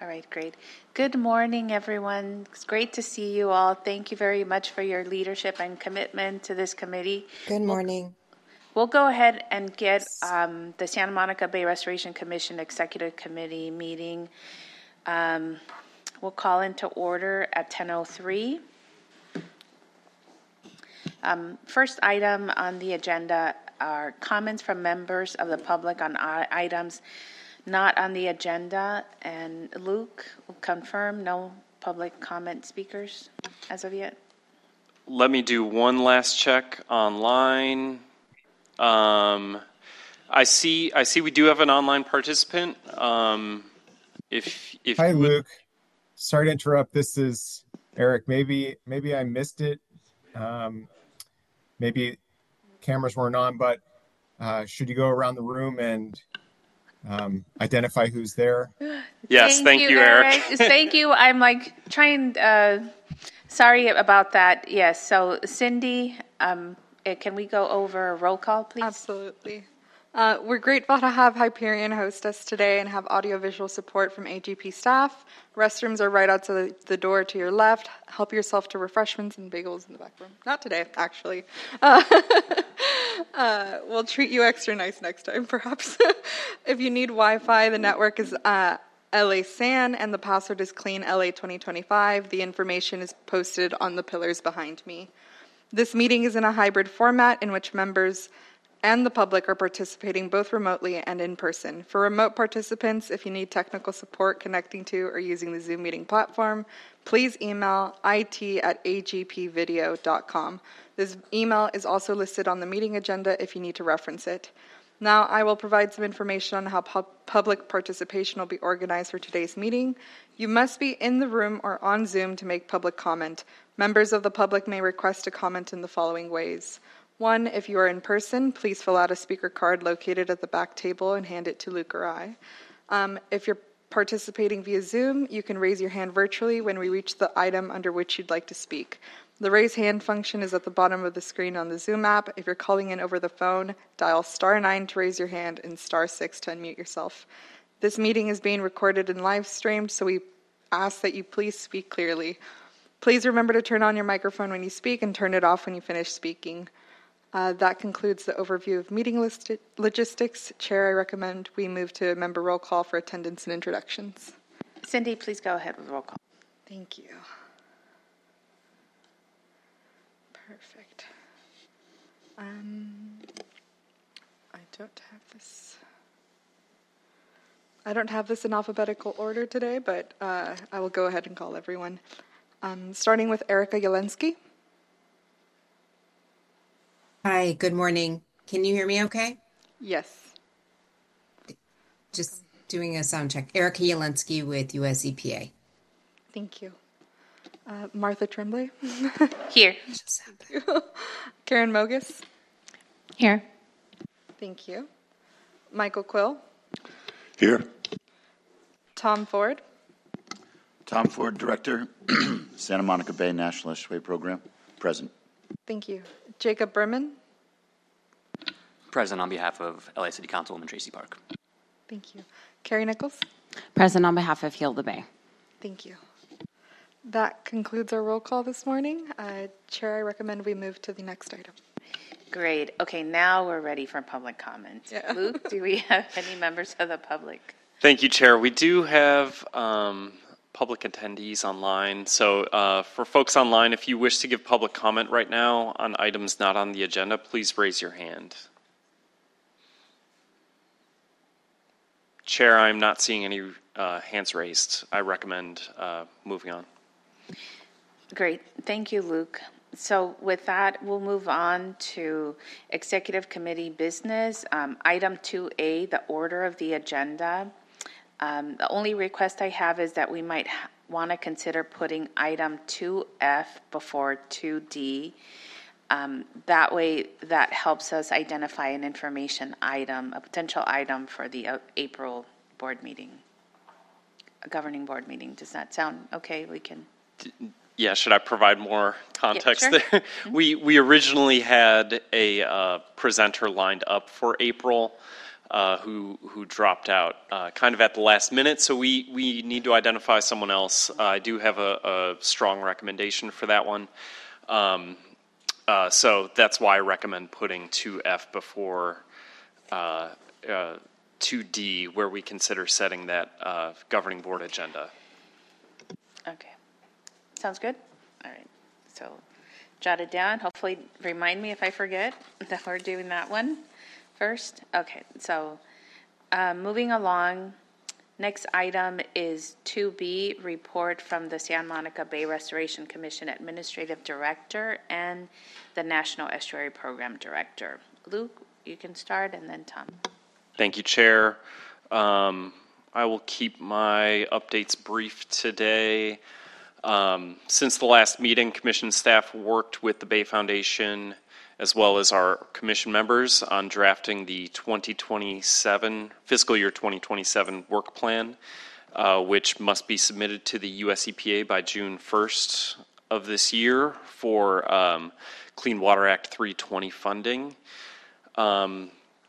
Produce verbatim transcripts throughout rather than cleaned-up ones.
All right, great. Good morning, everyone. It's great to see you all. Thank you very much for your leadership and commitment to this committee. Good morning. We'll, we'll go ahead and get um, the Santa Monica Bay Restoration Commission Executive Committee meeting. Um, we'll call into order at ten oh three. Um, first item on the agenda are comments from members of the public on items not on the agenda. And Luke will confirm no public comment speakers as of yet. Let me do one last check online. Um, I see. I see. We do have an online participant. Um, if if Hi, you would... Luke. Sorry to interrupt. This is Eric. Maybe maybe I missed it. Um, maybe cameras weren't on, but uh, should you go around the room and um, identify who's there? Yes, thank, thank you, you, Eric. Eric. Thank you. I'm like trying. Uh, sorry about that. Yes. So Cindy, um, can we go over a roll call, please? Absolutely. Uh, we're grateful to have Hyperion host us today and have audiovisual support from A G P staff. Restrooms are right outside the door to your left. Help yourself to refreshments and bagels in the back room. Not today, actually. Uh, uh, we'll treat you extra nice next time, perhaps. If you need Wi-Fi, the network is uh, L A S A N and the password is clean L A twenty twenty-five. The information is posted on the pillars behind me. This meeting is in a hybrid format in which members and the public are participating both remotely and in person. For remote participants, if you need technical support connecting to or using the Zoom meeting platform, please email it at a g p video dot com. This email is also listed on the meeting agenda if you need to reference it. Now I will provide some information on how pub- public participation will be organized for today's meeting. You must be in the room or on Zoom to make public comment. Members of the public may request a comment in the following ways. One, if you are in person, please fill out a speaker card located at the back table and hand it to Luke or I. Um, if you're participating via Zoom, you can raise your hand virtually when we reach the item under which you'd like to speak. The raise hand function is at the bottom of the screen on the Zoom app. If you're calling in over the phone, dial star nine to raise your hand and star six to unmute yourself. This meeting is being recorded and live streamed, so we ask that you please speak clearly. Please remember to turn on your microphone when you speak and turn it off when you finish speaking. Uh, that concludes the overview of meeting list- logistics. Chair, I recommend we move to member roll call for attendance and introductions. Cindy, please go ahead with roll call. Thank you. Perfect. Um, I don't have this. I don't have this in alphabetical order today, but uh, I will go ahead and call everyone. Um, starting with Erica Yelensky. Hi, good morning. Can you hear me okay? Yes. Just doing a sound check. Erica Yelensky with U S E P A. Thank you. Uh, Martha Tremblay. Here. Karen Mogus. Here. Thank you. Michael Quill. Here. Tom Ford. Tom Ford, Director, Santa Monica Bay National Estuary Program. Present. Thank you. Jacob Berman. Present on behalf of L A City Councilwoman Tracy Park. Thank you. Carrie Nichols. Present on behalf of Heal the Bay. Thank you. That concludes our roll call this morning. Uh, Chair, I recommend we move to the next item. Great. Okay, now we're ready for public comment. Yeah. Luke, do we have any members of the public? Thank you, Chair. We do have um, public attendees online. So uh, for folks online, if you wish to give public comment right now on items not on the agenda, please raise your hand. Chair, I'm not seeing any uh, hands raised. I recommend uh, moving on. Great. Thank you, Luke. So with that, we'll move on to Executive Committee business. Um, item two A, the order of the agenda. Um, the only request I have is that we might ha- want to consider putting item two F before two D. Um, that way, that helps us identify an information item, a potential item for the uh, April board meeting, a governing board meeting. Does that sound okay? We can. Yeah, should I provide more context yeah, sure. there? Mm-hmm. We we originally had a uh, presenter lined up for April. uh, who who dropped out uh, kind of at the last minute. So we we need to identify someone else. Uh, I do have a, a strong recommendation for that one. Um, uh, so that's why I recommend putting two F before uh, uh, two D, where we consider setting that uh, governing board agenda. Okay. Sounds good? All right. So jot it down. Hopefully remind me if I forget that we're doing that one first. Okay. So uh, moving along, next item is two B, report from the Santa Monica Bay Restoration Commission Administrative Director and the National Estuary Program Director. Luke, you can start, and then Tom. Thank you, Chair. Um, I will keep my updates brief today. Um, since the last meeting, Commission staff worked with the Bay Foundation as well as our Commission members on drafting the twenty twenty-seven, fiscal year twenty twenty-seven work plan, uh, which must be submitted to the U S E P A by June first of this year for um, Clean Water Act three twenty funding. Um,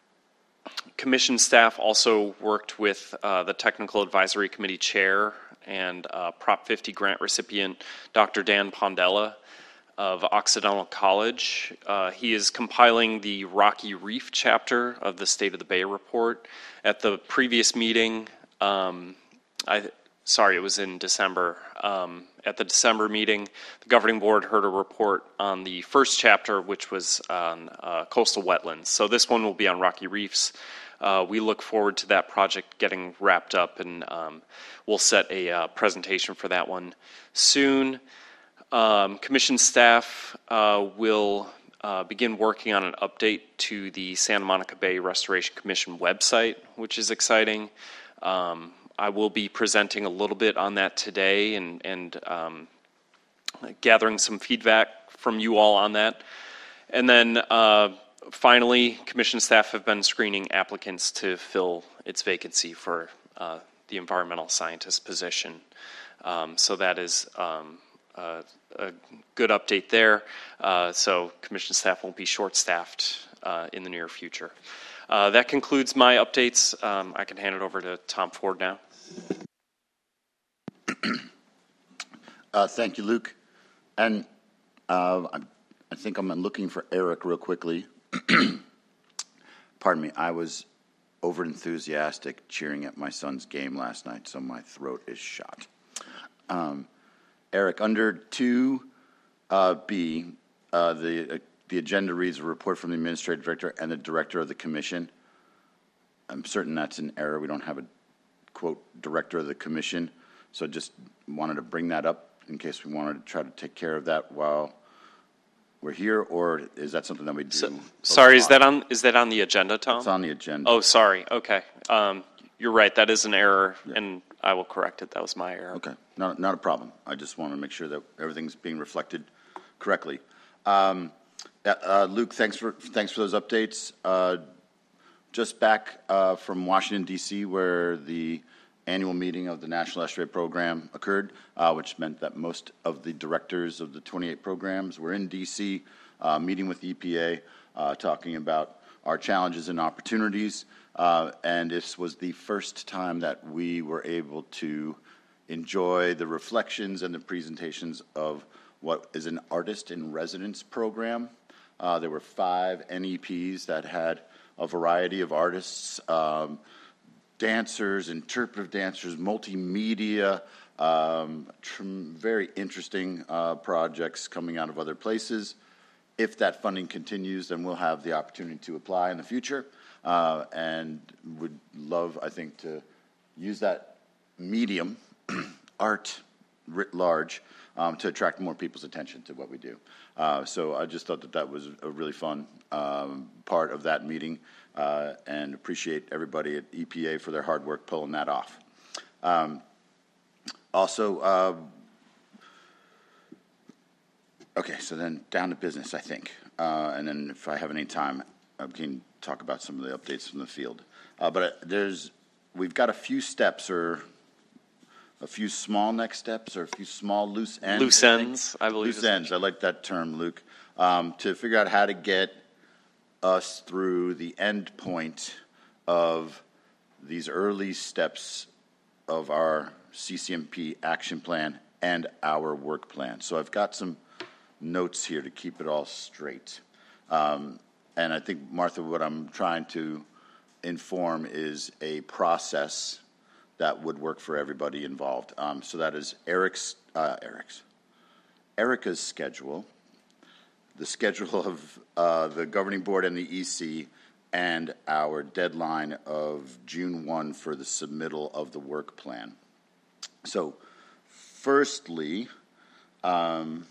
Commission staff also worked with uh, the Technical Advisory Committee Chair and uh, Prop fifty grant recipient, Doctor Dan Pondella of Occidental College. Uh, he is compiling the Rocky Reef chapter of the State of the Bay report. At the previous meeting, um, I sorry, it was in December. Um, at the December meeting, the governing board heard a report on the first chapter, which was on uh, coastal wetlands. So this one will be on Rocky Reefs. Uh, we look forward to that project getting wrapped up, and um, we'll set a uh, presentation for that one soon. Um, commission staff uh, will uh, begin working on an update to the Santa Monica Bay Restoration Commission website, which is exciting. Um, I will be presenting a little bit on that today and, and um, gathering some feedback from you all on that. And then uh, finally, commission staff have been screening applicants to fill its vacancy for uh, the environmental scientist position. Um, so that is um, uh, a good update there. Uh, so commission staff won't be short-staffed uh, in the near future. Uh, that concludes my updates. Um, I can hand it over to Tom Ford now. Uh, thank you, Luke. And uh, I, I think I'm looking for Eric real quickly. Pardon me. I was overenthusiastic cheering at my son's game last night, so my throat is shot. Um, Eric, under two B, uh, the uh, the agenda reads a report from the administrative director and the director of the commission. I'm certain that's an error. We don't have a quote director of the commission, so just wanted to bring that up in case we wanted to try to take care of that while we're here, or is that something that we do? So, sorry, is that on is that on the agenda, Tom? It's on the agenda. Oh, sorry. Okay, um, you're right. That is an error, yeah. And I will correct it. That was my error. Okay, not not a problem. I just want to make sure that everything's being reflected correctly. Um, uh, Luke, thanks for thanks for those updates. Uh, just back uh, from Washington D C, where the annual meeting of the National Estuary Program occurred, uh, which meant that most of the directors of the twenty-eight programs were in D C, uh, meeting with the E P A, uh, talking about our challenges and opportunities. Uh, and this was the first time that we were able to enjoy the reflections and the presentations of what is an artist in residence program. Uh, there were five N E Ps that had a variety of artists, um, dancers, interpretive dancers, multimedia, um, tr- very interesting uh, projects coming out of other places. If that funding continues, then we'll have the opportunity to apply in the future, uh, and would love, I think, to use that medium, art writ large, um, to attract more people's attention to what we do. Uh, so I just thought that that was a really fun um, part of that meeting, uh, and appreciate everybody at E P A for their hard work pulling that off. Um, also, uh, okay, so then down to business, I think. Uh, and then if I have any time, I can talk about some of the updates from the field. Uh, but uh, there's, we've got a few steps, or a few small next steps, or a few small loose ends. Loose ends, I, I believe. Loose ends, I like that term, Luke, um, to figure out how to get us through the end point of these early steps of our C C M P action plan and our work plan. So I've got some notes here to keep it all straight. Um, and I think, Martha, what I'm trying to inform is a process that would work for everybody involved. Um, so that is Eric's, uh, Eric's, Erica's schedule, the schedule of uh, the governing board and the E C, and our deadline of June first for the submittal of the work plan. So, firstly, um,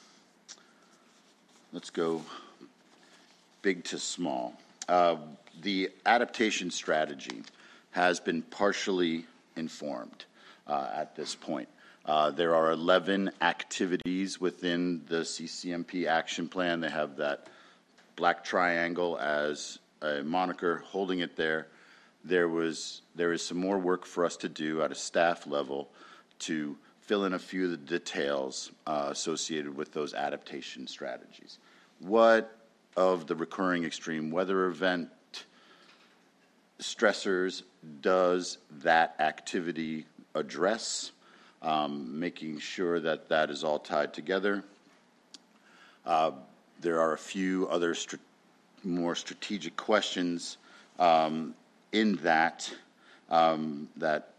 let's go big to small. Uh, the adaptation strategy has been partially informed uh, at this point. Uh, there are eleven activities within the C C M P action plan. They have that black triangle as a moniker holding it there. There was there is some more work for us to do at a staff level to fill in a few of the details uh, associated with those adaptation strategies. What of the recurring extreme weather event stressors does that activity address? Um, making sure that that is all tied together. Uh, there are a few other str- more strategic questions um, in that um, that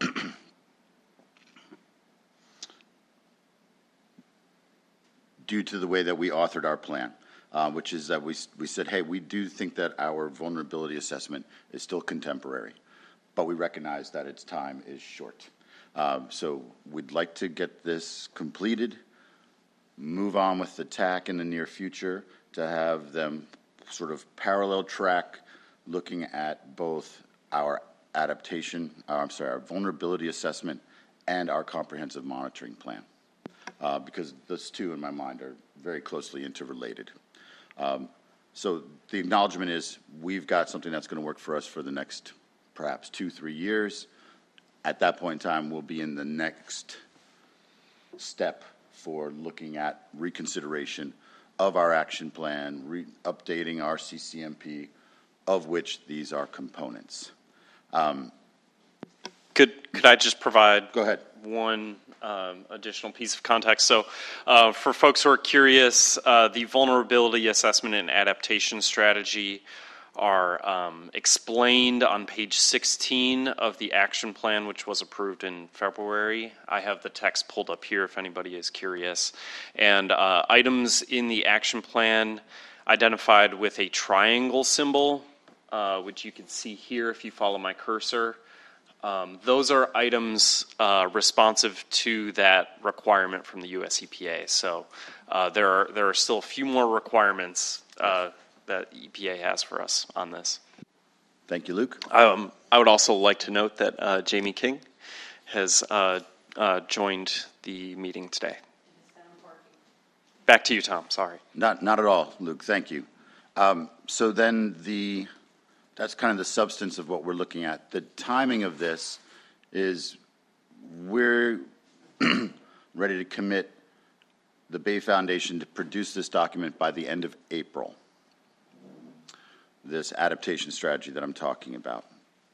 due to the way that we authored our plan, uh, which is that we we said, hey, we do think that our vulnerability assessment is still contemporary, but we recognize that its time is short. Um, so we'd like to get this completed, move on with the T A C in the near future to have them sort of parallel track looking at both our adaptation, uh, I'm sorry, our vulnerability assessment and our comprehensive monitoring plan, uh, because those two in my mind are very closely interrelated. Um, so the acknowledgement is we've got something that's going to work for us for the next perhaps two, three years. At that point in time, we'll be in the next step for looking at reconsideration of our action plan, re- updating our C C M P, of which these are components. Um, Could could I just provide Go ahead. one um, additional piece of context? So uh, for folks who are curious, uh, the vulnerability assessment and adaptation strategy are um, explained on page sixteen of the action plan, which was approved in February. I have the text pulled up here if anybody is curious. And uh, items in the action plan identified with a triangle symbol, uh, which you can see here if you follow my cursor. Um, those are items uh, responsive to that requirement from the U S E P A. So uh, there are there are still a few more requirements uh, that E P A has for us on this. Thank you, Luke. Um, I would also like to note that uh, Jamie King has uh, uh, joined the meeting today. Back to you, Tom. Sorry. Not not at all, Luke. Thank you. Um, so then the that's kind of the substance of what we're looking at. The timing of this is we're ready to commit the Bay Foundation to produce this document by the end of April. This adaptation strategy that I'm talking about.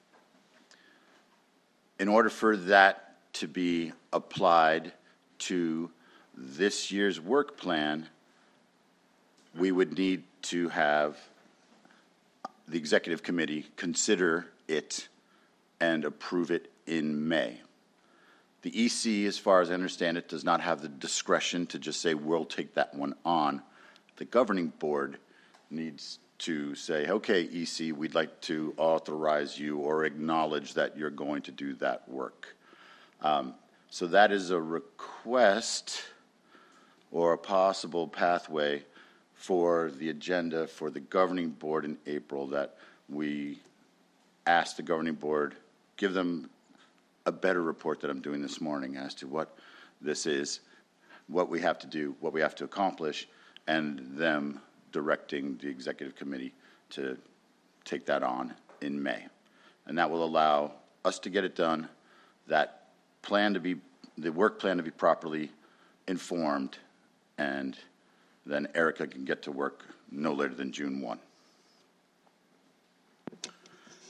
In order for that to be applied to this year's work plan, we would need to have the executive committee consider it and approve it in May. The E C, as far as I understand it, does not have the discretion to just say, we'll take that one on. The governing board needs to say, okay, E C, we'd like to authorize you or acknowledge that you're going to do that work. Um, so that is a request or a possible pathway for the agenda for the governing board in April, that we ask the governing board, give them a better report that I'm doing this morning as to what this is, what we have to do, what we have to accomplish, and them directing the executive committee to take that on in May. And that will allow us to get it done, that plan to be, the work plan to be properly informed, and then Erica can get to work no later than June first.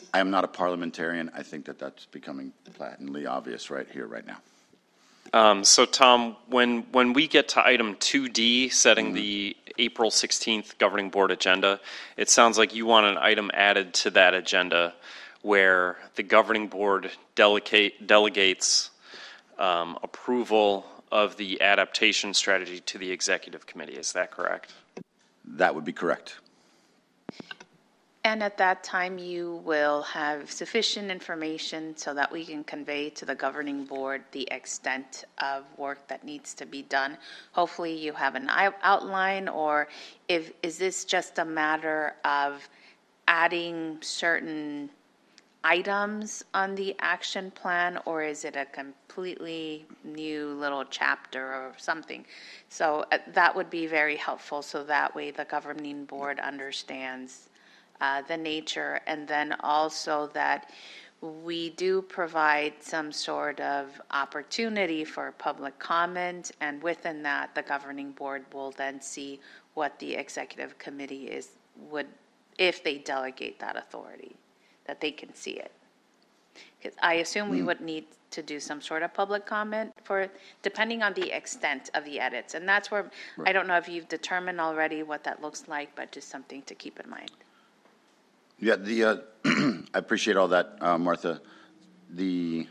I am not a parliamentarian. I think that that's becoming patently obvious right here, right now. Um, so Tom, when, when we get to item two D, setting the April sixteenth governing board agenda, it sounds like you want an item added to that agenda where the governing board delegate, delegates um, approval of the adaptation strategy to the executive committee. Is that correct? That would be correct. And at that time, you will have sufficient information so that we can convey to the governing board the extent of work that needs to be done. Hopefully you have an out- outline, or if is this just a matter of adding certain items on the action plan, or is it a completely new little chapter or something? So uh, that would be very helpful, so that way the governing board understands Uh, the nature, and then also that we do provide some sort of opportunity for public comment, and within that, the governing board will then see what the executive committee is, would, if they delegate that authority, that they can see it. Because I assume we would need to do some sort of public comment for, depending on the extent of the edits. And that's where, I don't know if you've determined already what that looks like, but just something to keep in mind. Yeah, the uh, I appreciate all that, uh, Martha. The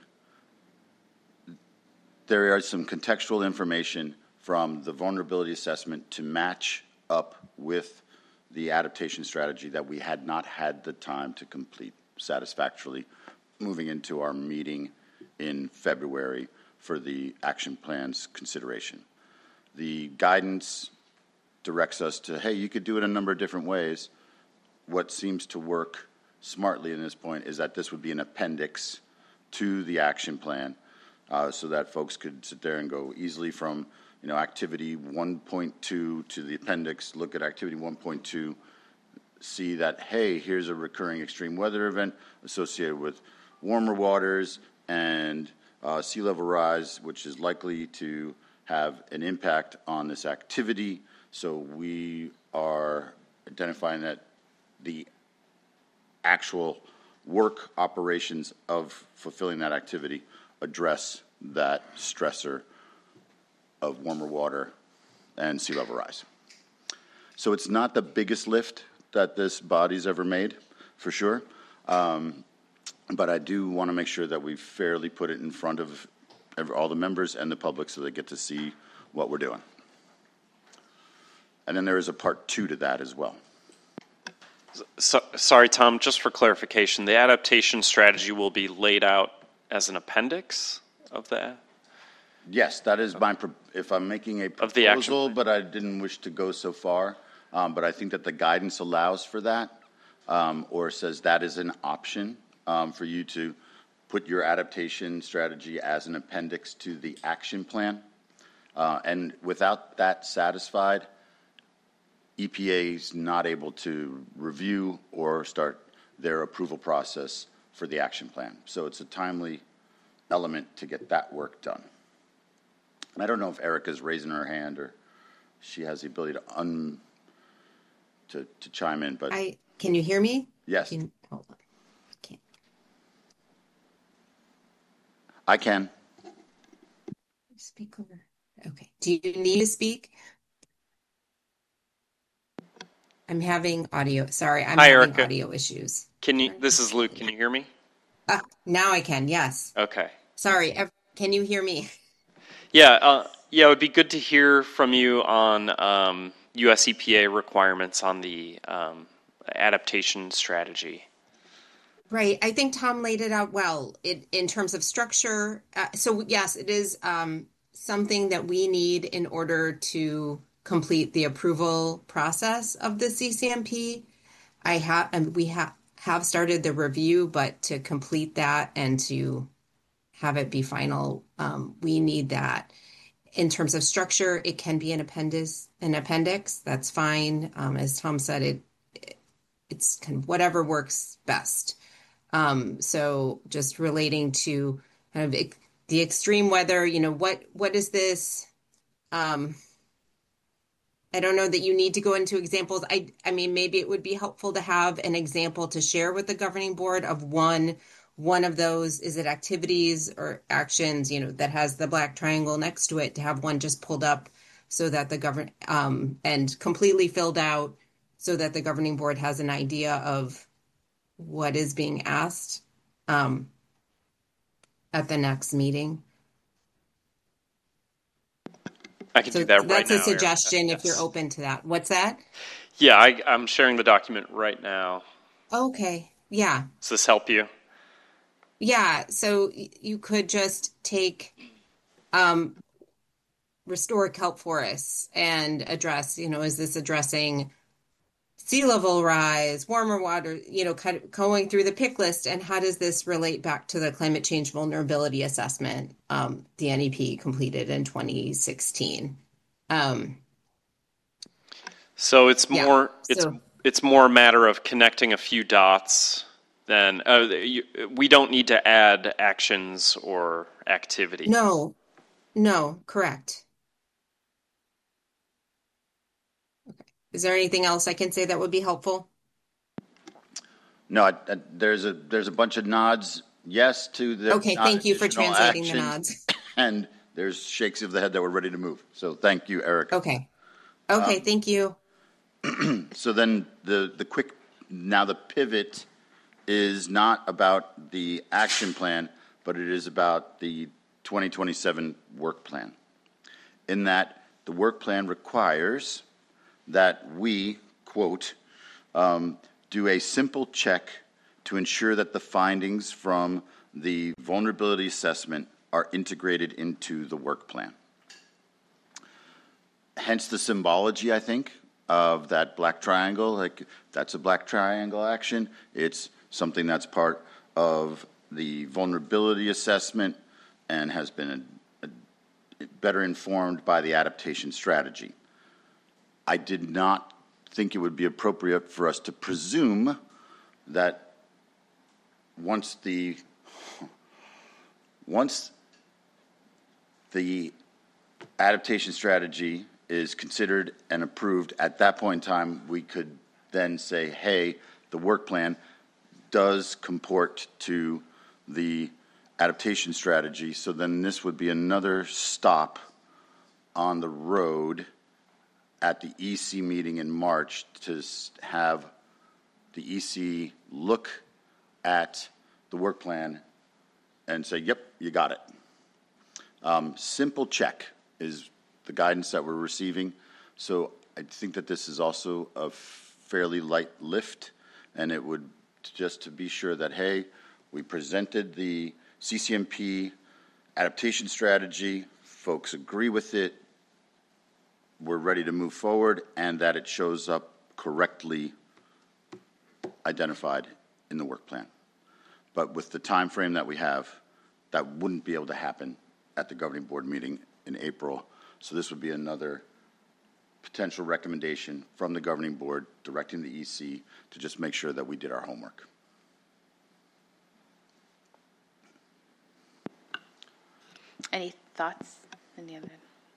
there is some contextual information from the vulnerability assessment to match up with the adaptation strategy that we had not had the time to complete satisfactorily, moving into our meeting in February for the action plan's consideration. The guidance directs us to, hey, you could do it a number of different ways. What seems to work smartly in this point is that this would be an appendix to the action plan, uh, so that folks could sit there and go easily from, you know, activity one point two to the appendix, look at activity one point two, see that, hey, here's a recurring extreme weather event associated with warmer waters and uh, sea level rise, which is likely to have an impact on this activity. So we are identifying that the actual work operations of fulfilling that activity address that stressor of warmer water and sea level rise. So it's not the biggest lift that this body's ever made, for sure, um, but I do want to make sure that we fairly put it in front of every, all the members and the public so they get to see what we're doing. And then there is a part two to that as well. So, sorry, Tom, just for clarification, the adaptation strategy will be laid out as an appendix of that? Yes, that is my, pro- if I'm making a Of the action proposal, plan. but I didn't wish to go so far. Um, but I think that the guidance allows for that, um, or says that is an option um, for you to put your adaptation strategy as an appendix to the action plan. Uh, and without that satisfied, E P A is not able to review or start their approval process for the action plan. So it's a timely element to get that work done. And I don't know if Erica's raising her hand or she has the ability to un to, to chime in, but I can you hear me? yes, Can, hold on. Can't. I can. Speak over. Okay. Do you need to speak? I'm having audio. Sorry, I'm Hi, having Erica. audio issues. Can you, this is Luke, can you hear me? Ah, now I can. Yes. Okay. Sorry. ev- Can you hear me? Yeah, uh, yeah, it would be good to hear from you on um, U S E P A requirements on the um, adaptation strategy. Right. I think Tom laid it out well it, in terms of structure. Uh, so, yes, it is um, something that we need in order to complete the approval process of the C C M P. I have, and we have have started the review, but to complete that and to have it be final, um, we need that. In terms of structure, it can be an appendix. An appendix, that's fine. Um, as Tom said, it it's kind of whatever works best. Um, so just relating to kind of ex- the extreme weather, you know, what what is this? Um, I don't know that you need to go into examples. I, I mean, maybe it would be helpful to have an example to share with the governing board of one, one of those. Is it activities or actions, you know, that has the black triangle next to it, to have one just pulled up so that the govern, um, and completely filled out so that the governing board has an idea of what is being asked, um, at the next meeting. I can So do that right that's now, a suggestion Erica. if you're Yes. open to that. What's that? Yeah, I, I'm sharing the document right now. Okay. Yeah. Does this help you? Yeah. So y- you could just take um, restore kelp forests and address, you know, is this addressing sea level rise, warmer water, you know, kind of going through the pick list, and how does this relate back to the climate change vulnerability assessment, um, the N E P completed in twenty sixteen? Um, So it's yeah. more it's So it's more a matter of connecting a few dots than uh, you, we don't need to add actions or activity. no, no, correct. Is there anything else I can say that would be helpful? No, I, I, there's a there's a bunch of nods yes to the Okay, not thank you for additional translating the actions, nods. and there's shakes of the head that we're ready to move. So thank you, Eric. Okay. Okay, thank you. So then the the quick now the pivot is not about the action plan, but it is about the twenty twenty-seven work plan. In that the work plan requires that we, quote, um, do a simple check to ensure that the findings from the vulnerability assessment are integrated into the work plan. Hence the symbology, I think, of that black triangle. Like, that's a black triangle action. It's something that's part of the vulnerability assessment and has been a, a, better informed by the adaptation strategy. I did not think it would be appropriate for us to presume that once the once the adaptation strategy is considered and approved, at that point in time, we could then say, hey, the work plan does comport to the adaptation strategy. So then this would be another stop on the road at the E C meeting in March to have the E C look at the work plan and say, yep, you got it. Um, simple check is the guidance that we're receiving. So I think that this is also a fairly light lift, and it would just to be sure that, hey, we presented the C C M P adaptation strategy, folks agree with it, we're ready to move forward, and that it shows up correctly identified in the work plan. But with the time frame that we have, that wouldn't be able to happen at the governing board meeting in April. So this would be another potential recommendation from the governing board directing the E C to just make sure that we did our homework. Any thoughts? Any other?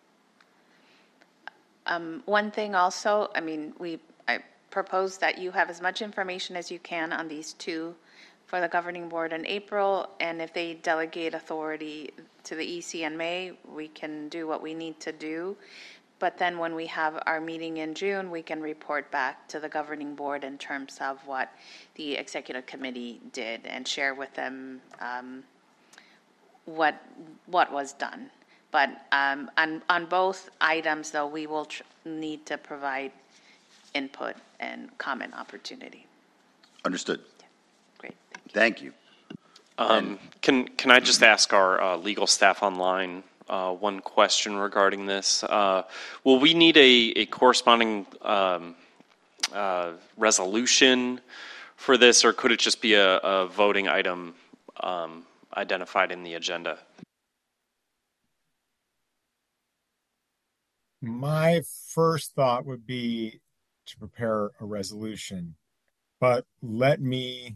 Um, one thing also, I mean, we, I propose that you have as much information as you can on these two for the governing board in April, and if they delegate authority to the E C in May, we can do what we need to do. But then when we have our meeting in June, we can report back to the governing board in terms of what the executive committee did and share with them um, what what was done. But um, on, on both items, though, we will tr- need to provide input and comment opportunity. Understood. Yeah. Great. Thank you. Um, can can I just ask our uh, legal staff online uh, one question regarding this? Uh, will we need a, a corresponding um, uh, resolution for this, or could it just be a, a voting item um, identified in the agenda? My first thought would be to prepare a resolution, but let me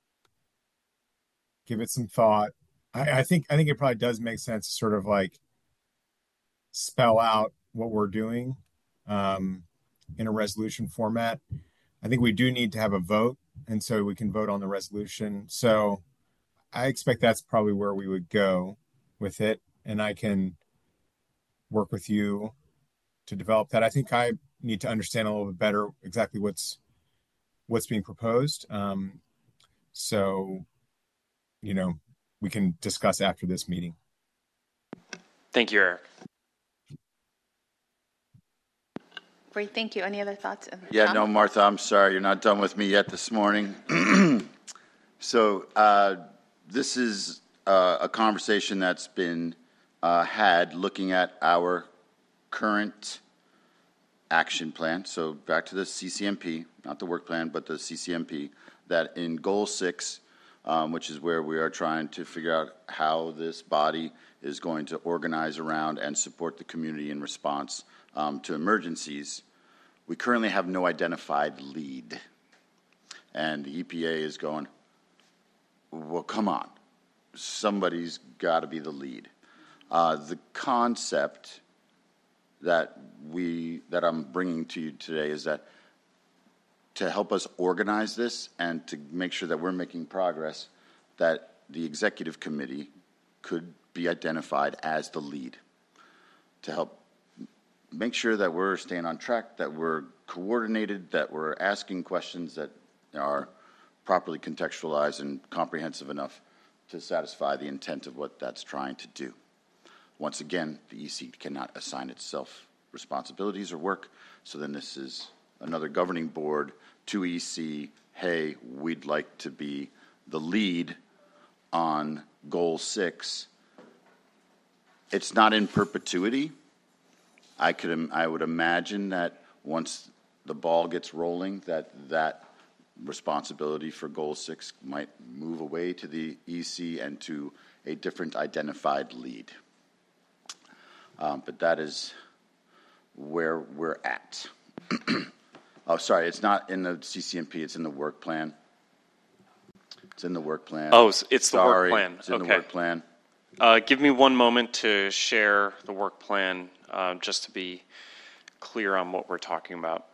give it some thought. I, I think I think it probably does make sense to sort of like spell out what we're doing um, in a resolution format. I think we do need to have a vote, and so we can vote on the resolution. So I expect that's probably where we would go with it, and I can work with you to develop that. I think I need to understand a little bit better exactly what's what's being proposed. Um, so, you know, we can discuss after this meeting. Thank you, Eric. Great, thank you. Any other thoughts? Yeah, Tom? no, Martha, I'm sorry, you're not done with me yet this morning. So uh, this is uh, a conversation that's been uh, had looking at our current action plan. So back to the C C M P, not the work plan, but the C C M P, that in goal six, um, which is where we are trying to figure out how this body is going to organize around and support the community in response um, to emergencies. We currently have no identified lead. And the E P A is going, well, come on. Somebody's got to be the lead. Uh, the concept that we that I'm bringing to you today is that to help us organize this and to make sure that we're making progress, that the executive committee could be identified as the lead to help make sure that we're staying on track, that we're coordinated, that we're asking questions that are properly contextualized and comprehensive enough to satisfy the intent of what that's trying to do. Once again, the E C cannot assign itself responsibilities or work, so then this is another governing board to E C, hey, we'd like to be the lead on goal six. It's not in perpetuity. I could, I would imagine that once the ball gets rolling, that that responsibility for goal six might move away to the E C and to a different identified lead. Um, but that is where we're at. Oh, sorry, it's not in the C C M P, it's in the work plan. It's in the work plan. Oh, it's the Sorry, work plan. It's in Okay. the work plan. Uh, give me one moment to share the work plan, uh, just to be clear on what we're talking about.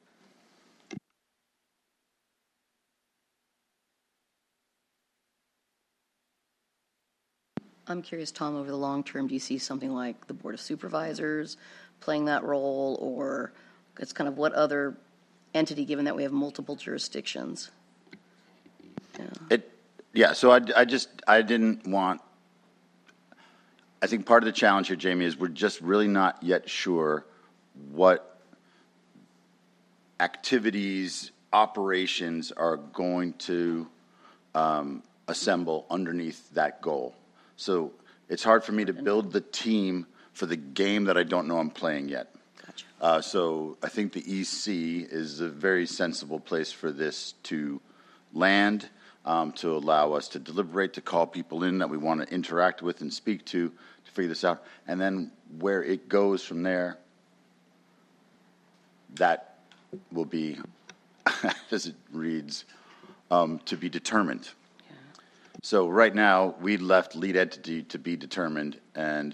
I'm curious, Tom, over the long term, do you see something like the Board of Supervisors playing that role, or it's kind of what other entity, given that we have multiple jurisdictions? Yeah. It, yeah, so I, I just, I didn't want, I think part of the challenge here, Jamie, is we're just really not yet sure what activities, operations are going to um, assemble underneath that goal. So it's hard for me to build the team for the game that I don't know I'm playing yet. Gotcha. Uh, so I think the E C is a very sensible place for this to land, um, to allow us to deliberate, to call people in that we want to interact with and speak to, to figure this out. And then where it goes from there, that will be, as it reads, um, to be determined. Yeah. So right now, we left lead entity to be determined, and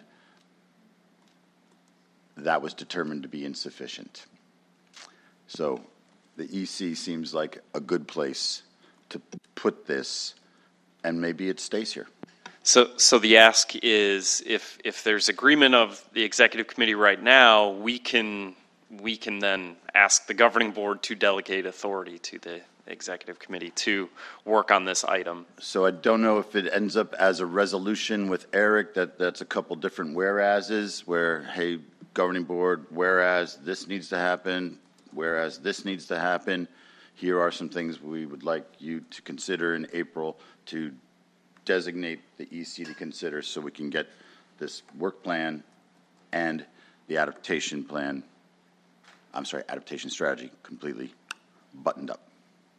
that was determined to be insufficient. So the E C seems like a good place to put this, and maybe it stays here. So, so the ask is, if if there's agreement of the executive committee right now, we can we can then ask the governing board to delegate authority to the executive committee to work on this item. So I don't know if it ends up as a resolution with Eric, that that's a couple different whereases, where, hey, governing board, whereas this needs to happen, whereas this needs to happen, here are some things we would like you to consider in April to designate the E C to consider, so we can get this work plan and the adaptation plan, I'm sorry, adaptation strategy completely buttoned up.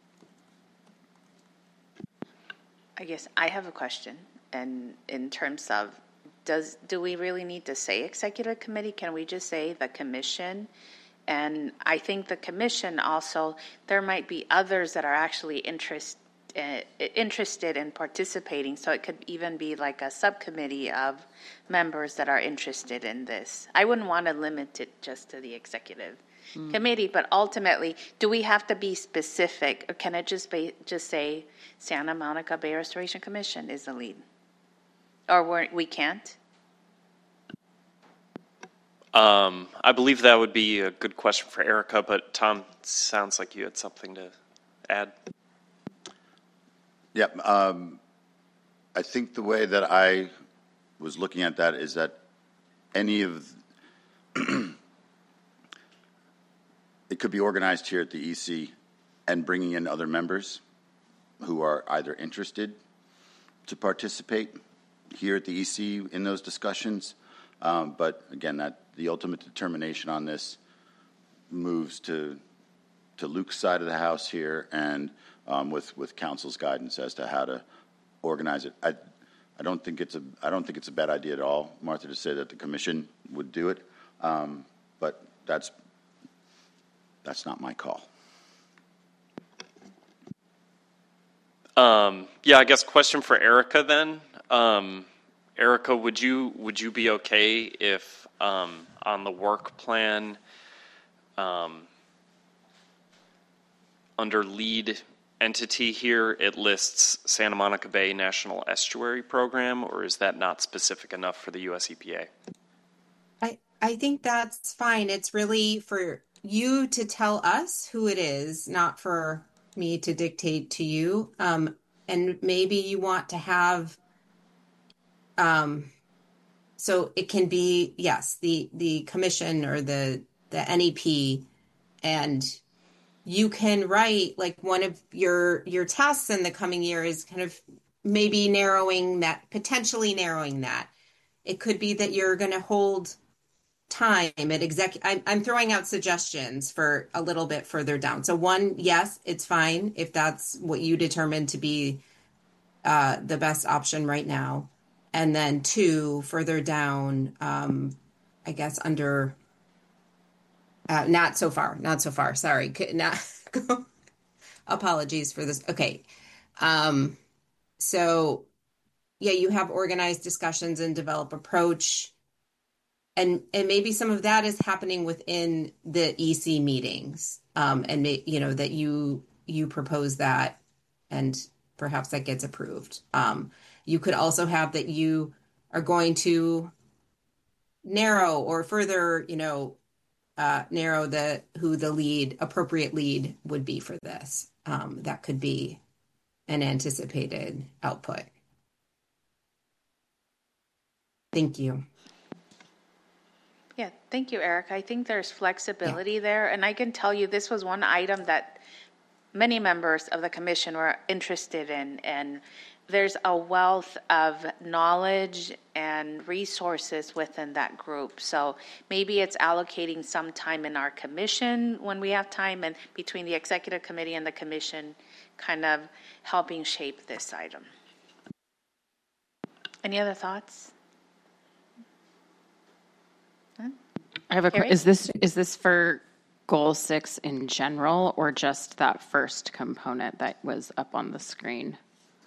I guess I have a question, and in terms of, does, do we really need to say executive committee? Can we just say the commission? And I think the commission also, there might be others that are actually interest, uh, interested in participating. So it could even be like a subcommittee of members that are interested in this. I wouldn't want to limit it just to the executive mm. committee, but ultimately, do we have to be specific, or can it just be just say Santa Monica Bay Restoration Commission is the lead, or we're, we can't? Um, I believe that would be a good question for Erica, but Tom, sounds like you had something to add. Yeah, um, I think the way that I was looking at that is that any of it could be organized here at the E C and bringing in other members who are either interested to participate here at the E C in those discussions. Um, but again, that the ultimate determination on this moves to to Luke's side of the house here, and um, with with council's guidance as to how to organize it. I I don't think it's a I don't think it's a bad idea at all, Martha, to say that the commission would do it, um, but that's that's not my call. Um, yeah, I guess question for Erica then. Um, Erica, would you would you be okay if um, on the work plan, um, under lead entity here, it lists Santa Monica Bay National Estuary Program, or is that not specific enough for the U S E P A? I, I think that's fine. It's really for you to tell us who it is, not for me to dictate to you. Um, and maybe you want to have, um, so it can be, yes, the, the commission or the, the N E P, and you can write like one of your, your tasks in the coming year is kind of maybe narrowing that, potentially narrowing that. It could be that you're going to hold time at exec. I'm, I'm throwing out suggestions for a little bit further down. So one, yes, it's fine if that's what you determine to be uh, the best option right now. And then two, further down, um, I guess under, uh, not so far, not so far. Sorry, Could not. Apologies for this. Okay, um, so yeah, you have organized discussions and develop approach. And and maybe some of that is happening within the E C meetings, um, and may, you know that you you propose that, and perhaps that gets approved. Um, you could also have that you are going to narrow or further, you know, uh, narrow the who the lead appropriate lead would be for this. Um, that could be an anticipated output. Thank you. Yeah, thank you, Eric. I think there's flexibility yeah. there. And I can tell you this was one item that many members of the commission were interested in. And there's a wealth of knowledge and resources within that group. So maybe it's allocating some time in our commission when we have time, and between the executive committee and the commission kind of helping shape this item. Any other thoughts? I have a Carrie? question. Is this is this for goal six in general, or just that first component that was up on the screen?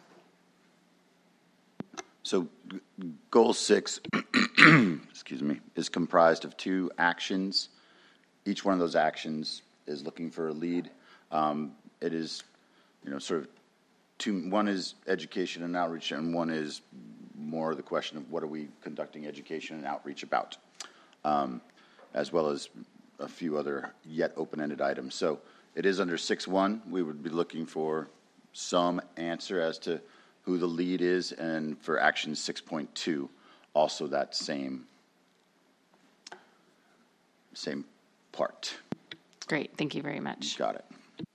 So goal six, excuse me, is comprised of two actions. Each one of those actions is looking for a lead. Um, it is, you know, sort of two, one is education and outreach, and one is more the question of what are we conducting education and outreach about, um, as well as a few other yet open-ended items. So it is under six one. We would be looking for some answer as to who the lead is, and for action six point two, also that same same part. Great, thank you very much. Got it.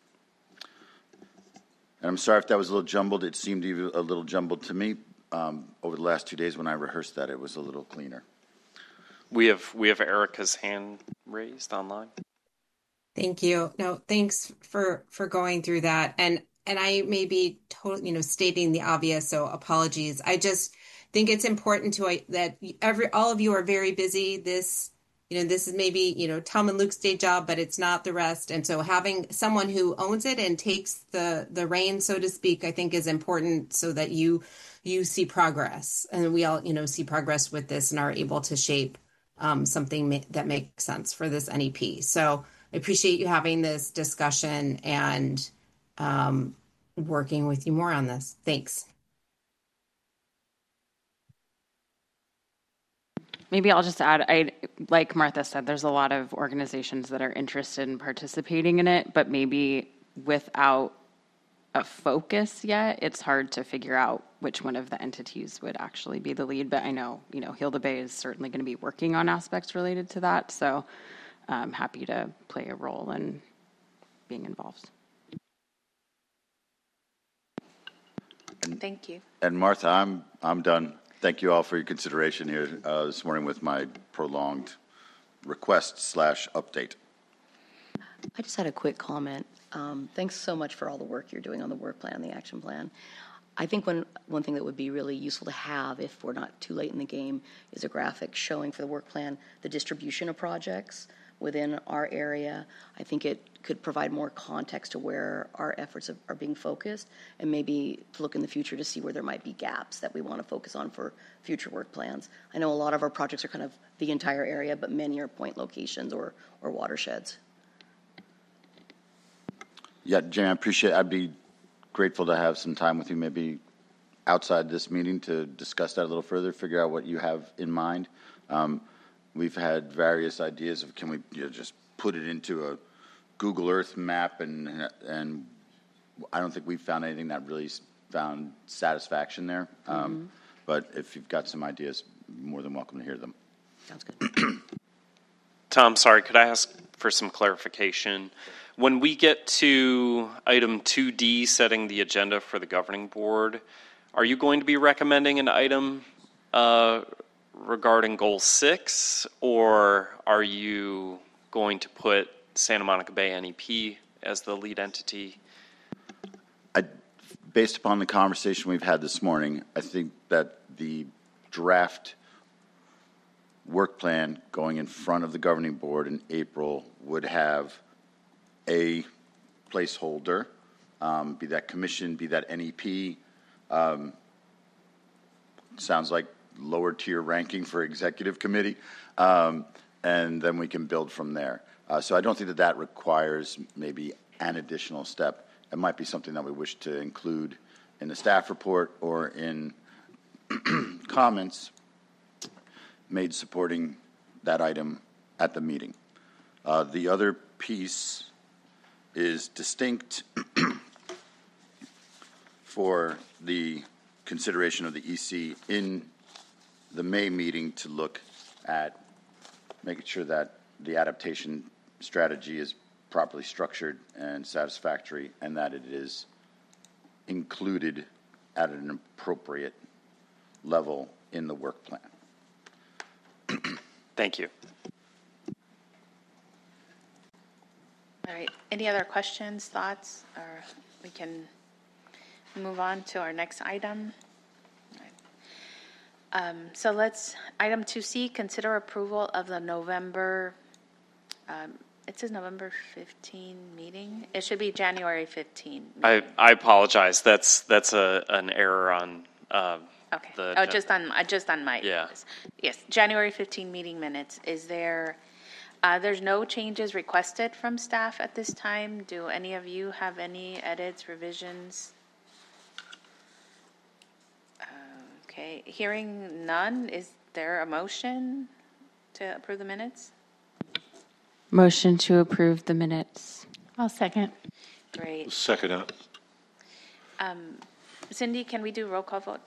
And I'm sorry if that was a little jumbled. It seemed even a little jumbled to me. Um, over the last two days when I rehearsed that, it was a little cleaner. We have we have Erica's hand raised online. Thank you. No, thanks for for going through that. And and I may be totally, you know, stating the obvious, so apologies. I just think it's important to uh, that every all of you are very busy this you know, this is maybe, you know, Tom and Luke's day job, but it's not the rest. And so having someone who owns it and takes the the reins, so to speak, I think is important so that you you see progress, and we all, you know, see progress with this and are able to shape um, something ma- that makes sense for this N E P. So I appreciate you having this discussion and um, working with you more on this. Thanks. Maybe I'll just add, I, like Martha said, there's a lot of organizations that are interested in participating in it, but maybe without a focus yet, it's hard to figure out which one of the entities would actually be the lead. But I know, you know, Hilda Bay is certainly going to be working on aspects related to that. So I'm happy to play a role in being involved. Thank you. And Martha, I'm, I'm done. Thank you all for your consideration here uh, this morning with my prolonged request slash update. I just had a quick comment. Um, thanks so much for all the work you're doing on the work plan, the action plan. I think one, one thing that would be really useful to have, if we're not too late in the game, is a graphic showing for the work plan the distribution of projects within our area. I think it could provide more context to where our efforts are being focused, and maybe to look in the future to see where there might be gaps that we want to focus on for future work plans. I know a lot of our projects are kind of the entire area, but many are point locations or, or watersheds. Yeah, Jamie, I appreciate I'd be grateful to have some time with you maybe outside this meeting to discuss that a little further, figure out what you have in mind. Um, we've had various ideas of can we you know, just put it into a Google Earth map, and and I don't think we've found anything that really found satisfaction there. Um, mm-hmm. But if you've got some ideas, more than welcome to hear them. Sounds good. Tom, sorry, could I ask for some clarification? When we get to item two D, setting the agenda for the governing board, are you going to be recommending an item uh, regarding goal six, or are you going to put Santa Monica Bay N E P as the lead entity? I, based upon the conversation we've had this morning, I think that the draft work plan going in front of the governing board in April would have a placeholder, um, be that commission, be that N E P. Um, sounds like lower tier ranking for executive committee, um, and then we can build from there. Uh, so I don't think that that requires maybe an additional step. It might be something that we wish to include in the staff report or in comments made supporting that item at the meeting. Uh, the other piece is distinct for the consideration of the E C in the May meeting to look at making sure that the adaptation strategy is properly structured and satisfactory, and that it is included at an appropriate level in the work plan. Thank you. All right. Any other questions, thoughts, or we can move on to our next item? All right. Um, so let's, item two C, consider approval of the November, um, it says November fifteenth meeting. It should be January fifteenth. I, I apologize. That's that's a an error on uh, Okay. the Oh, just on, uh, just on my. Yeah. Yes, January fifteenth meeting minutes. Is there, uh, there's no changes requested from staff at this time. Do any of you have any edits, revisions? Uh, Okay, hearing none, is there a motion to approve the minutes? Motion to approve the minutes. I'll second. Great. Second it. Um, Cindy, can we do roll call vote?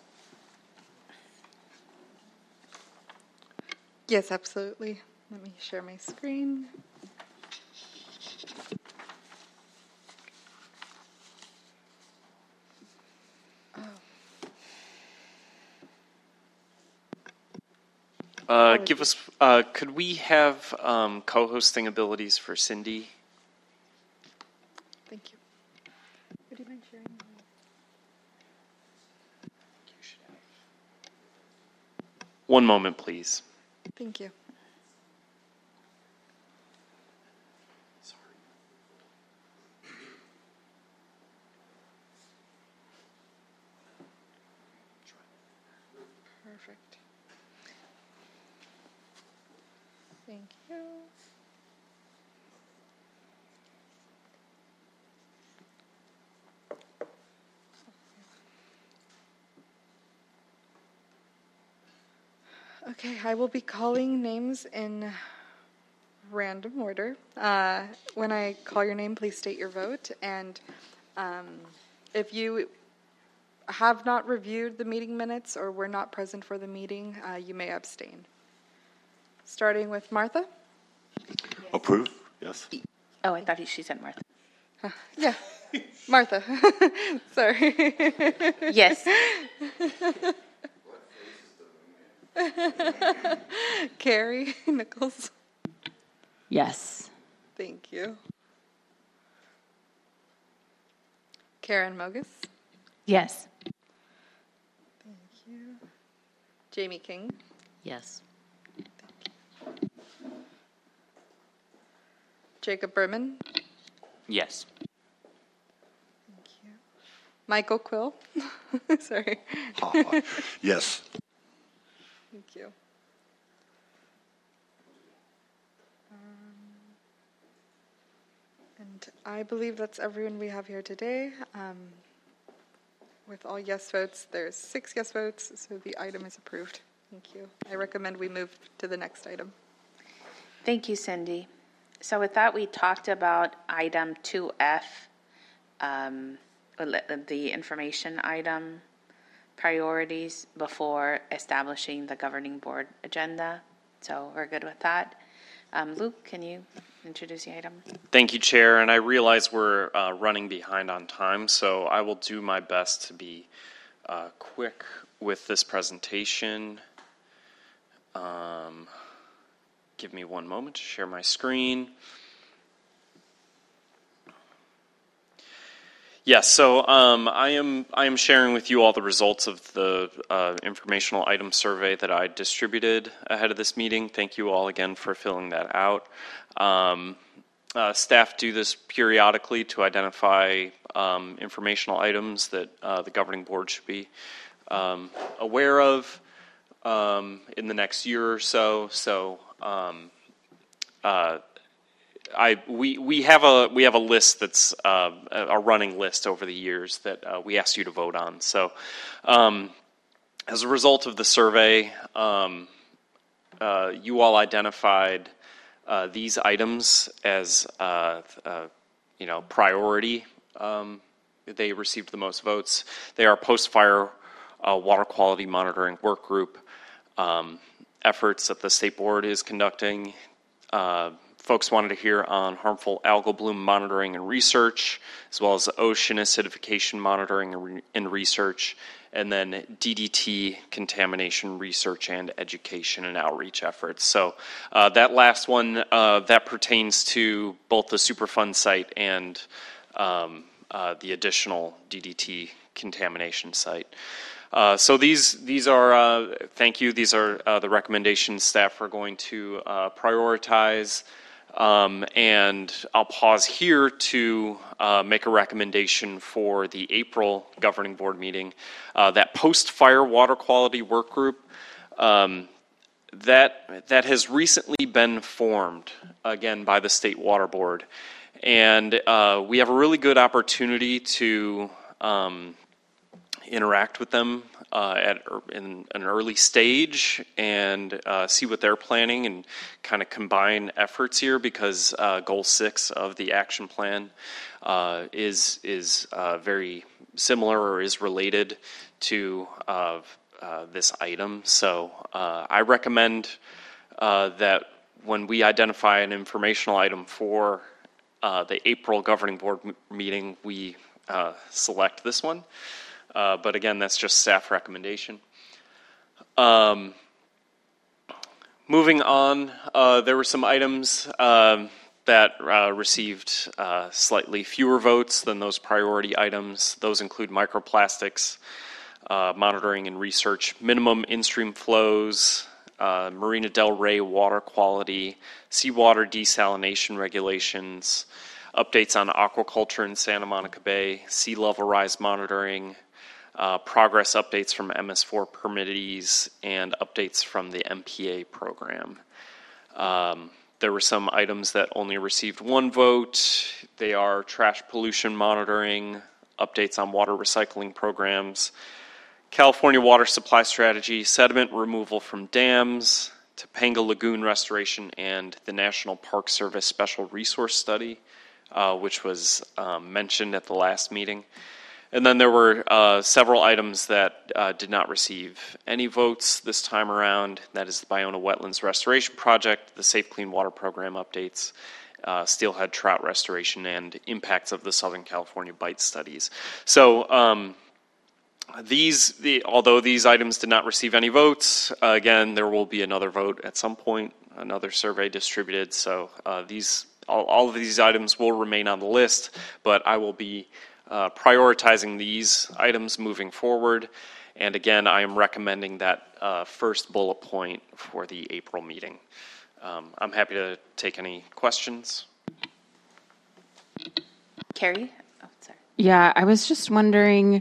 Yes, absolutely. Let me share my screen. Uh, give us, uh, could we have um, co-hosting abilities for Cindy? Thank you. Would you mind sharing? One moment, please. Thank you. Perfect. Thank you. Okay, I will be calling names in random order. Uh, when I call your name, please state your vote. And um, if you have not reviewed the meeting minutes or were not present for the meeting, uh, you may abstain. Starting with Martha? Approve, yes. Oh, I thought she said Martha. Yeah, Martha. Sorry. Yes. Carrie Nichols. Yes. Thank you. Karen Mogus. Yes. Thank you. Jamie King. Yes. Jacob Berman. Yes. Thank you. Michael Quill. Sorry. Yes. Thank you. Um, and I believe that's everyone we have here today. Um, with all yes votes, there's six yes votes, so the item is approved. Thank you. I recommend we move to the next item. Thank you, Cindy. So with that, we talked about item two F, um, the information item priorities before establishing the governing board agenda. So we're good with that. Um, Luke, can you introduce the item? Thank you, Chair. And I realize we're uh, running behind on time, so I will do my best to be uh, quick with this presentation. Um, give me one moment to share my screen. Yes, so um, I am I am sharing with you all the results of the uh, informational item survey that I distributed ahead of this meeting. Thank you all again for filling that out. Um, uh, staff do this periodically to identify um, informational items that uh, the governing board should be um, aware of um, in the next year or so. So. Um, uh, I we we have a we have a list that's uh, a running list over the years that uh, we asked you to vote on. So, um, as a result of the survey, um, uh, you all identified uh, these items as uh, uh, you know priority. Um, they received the most votes. They are post-fire uh, water quality monitoring work group um, efforts that the state board is conducting. Uh, Folks wanted to hear on harmful algal bloom monitoring and research, as well as ocean acidification monitoring and, re- and research, and then D D T contamination research and education and outreach efforts. So uh, that last one, uh, that pertains to both the Superfund site and um, uh, the additional D D T contamination site. Uh, so these these are, uh, thank you, these are uh, the recommendations staff are going to uh, prioritize. Um, and I'll pause here to uh, make a recommendation for the April governing board meeting. Uh, that post-fire water quality work group, um, that that has recently been formed again by the state water board, and uh, we have a really good opportunity to um, interact with them uh, at in an early stage and uh, see what they're planning and kind of combine efforts here, because uh, goal six of the action plan uh, is is uh, very similar or is related to uh, uh, this item. So uh, I recommend uh, that when we identify an informational item for uh, the April governing board m- meeting, we uh, select this one. Uh, but again, that's just staff recommendation. Um, moving on, uh, there were some items um, that uh, received uh, slightly fewer votes than those priority items. Those include microplastics, uh, monitoring and research, minimum in-stream flows, uh, Marina Del Rey water quality, seawater desalination regulations, updates on aquaculture in Santa Monica Bay, sea level rise monitoring, uh, progress updates from M S four permittees, and updates from the M P A program. Um, there were some items that only received one vote. They are trash pollution monitoring, updates on water recycling programs, California water supply strategy, sediment removal from dams, Topanga Lagoon restoration, and the National Park Service Special Resource Study, uh, which was um, mentioned at the last meeting. And then there were uh, several items that uh, did not receive any votes this time around. That is the Biona Wetlands Restoration Project, the Safe Clean Water Program updates, uh, steelhead trout restoration, and impacts of the Southern California bite studies. So um, these, the, although these items did not receive any votes, uh, again, there will be another vote at some point, another survey distributed. So uh, these, all, all of these items will remain on the list, but I will be Uh, prioritizing these items moving forward. And again, I am recommending that uh, first bullet point for the April meeting. Um, I'm happy to take any questions. Carrie? Oh, sorry. Yeah, I was just wondering,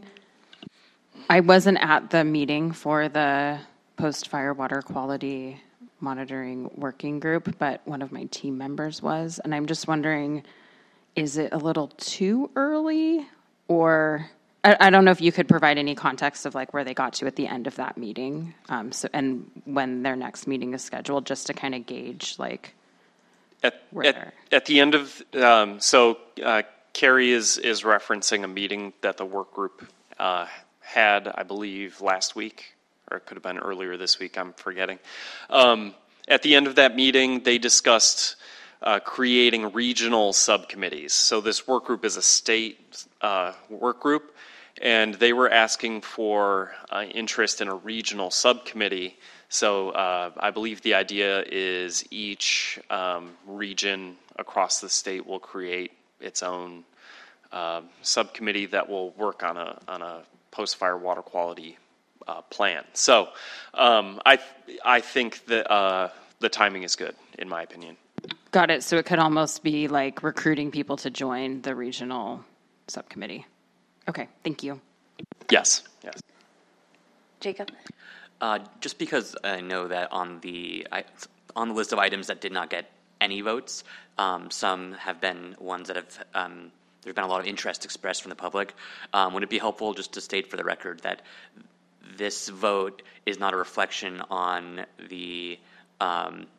I wasn't at the meeting for the post-fire water quality monitoring working group, but one of my team members was, and I'm just wondering, is it a little too early? Or I, I don't know if you could provide any context of like where they got to at the end of that meeting, um, so and when their next meeting is scheduled, just to kind of gauge like at where at, at the end of um, so uh, Carrie is is referencing a meeting that the work group uh, had, I believe, last week, or it could have been earlier this week. I'm forgetting. Um, at the end of that meeting, they discussed Uh, creating regional subcommittees. So this work group is a state uh, work group, and they were asking for uh, interest in a regional subcommittee. So uh, I believe the idea is each um, region across the state will create its own uh, subcommittee that will work on a on a post-fire water quality uh, plan. So um, I I think that uh, the timing is good, in my opinion. Got it. So it could almost be like recruiting people to join the regional subcommittee. Okay, thank you. Yes, yes. Jacob? Uh, just because I know that on the I, on the list of items that did not get any votes, um, some have been ones that have um, there's been a lot of interest expressed from the public. Um, would it be helpful just to state for the record that this vote is not a reflection on the um,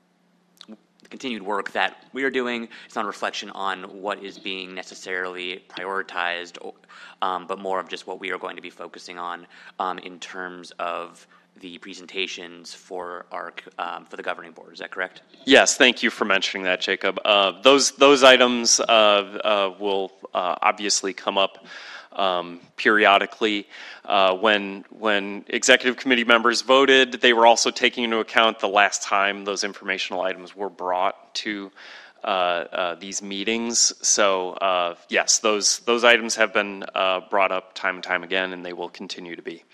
the continued work that we are doing? It's not a reflection on what is being necessarily prioritized, um, but more of just what we are going to be focusing on um, in terms of the presentations for our um, for the governing board. Is that correct? Yes, thank you for mentioning that, Jacob. Uh, those those items uh, uh, will uh, obviously come up Um, periodically. Uh, when when executive committee members voted, they were also taking into account the last time those informational items were brought to uh, uh, these meetings. So uh, yes, those those items have been uh, brought up time and time again, and they will continue to be.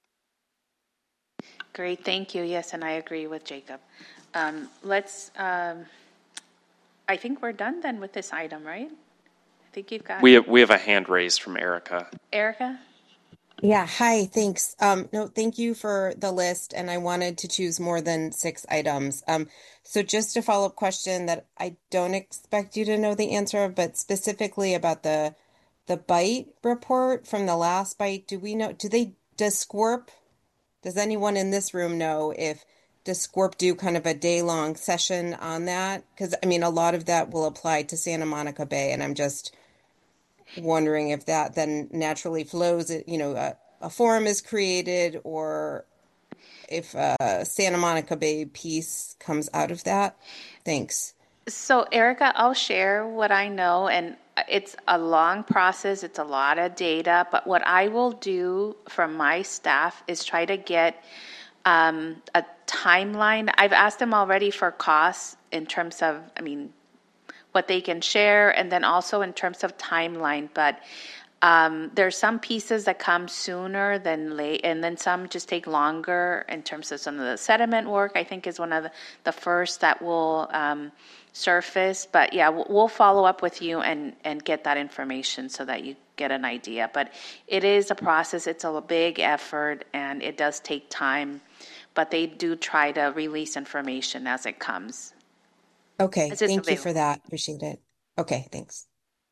Great, thank you. Yes, and I agree with Jacob. Um, let's, um, I think we're done then with this item, right? I think you've got We have, we have a hand raised from Erica. Erica? Yeah, hi, thanks. Um, no, thank you for the list, and I wanted to choose more than six items. Um, so just a follow-up question that I don't expect you to know the answer of, but specifically about the the bite report from the last bite. Do we know, do they, does Scorp, does anyone in this room know if, does Scorp do kind of a day-long session on that? Because, I mean, a lot of that will apply to Santa Monica Bay, and I'm just wondering if that then naturally flows, you know, a, a forum is created, or if a Santa Monica Bay piece comes out of that. Thanks. So, Erica, I'll share what I know, and it's a long process. It's a lot of data, but what I will do from my staff is try to get um, a timeline. I've asked them already for costs in terms of, I mean, what they can share, and then also in terms of timeline. But um, there's some pieces that come sooner than late, and then some just take longer in terms of some of the sediment work, I think is one of the, the first that will um, surface. But yeah, we'll, we'll follow up with you and, and get that information so that you get an idea. But it is a process. It's a big effort, and it does take time. But they do try to release information as it comes. Okay, As it's thank you for available. that. Appreciate it. Okay, thanks.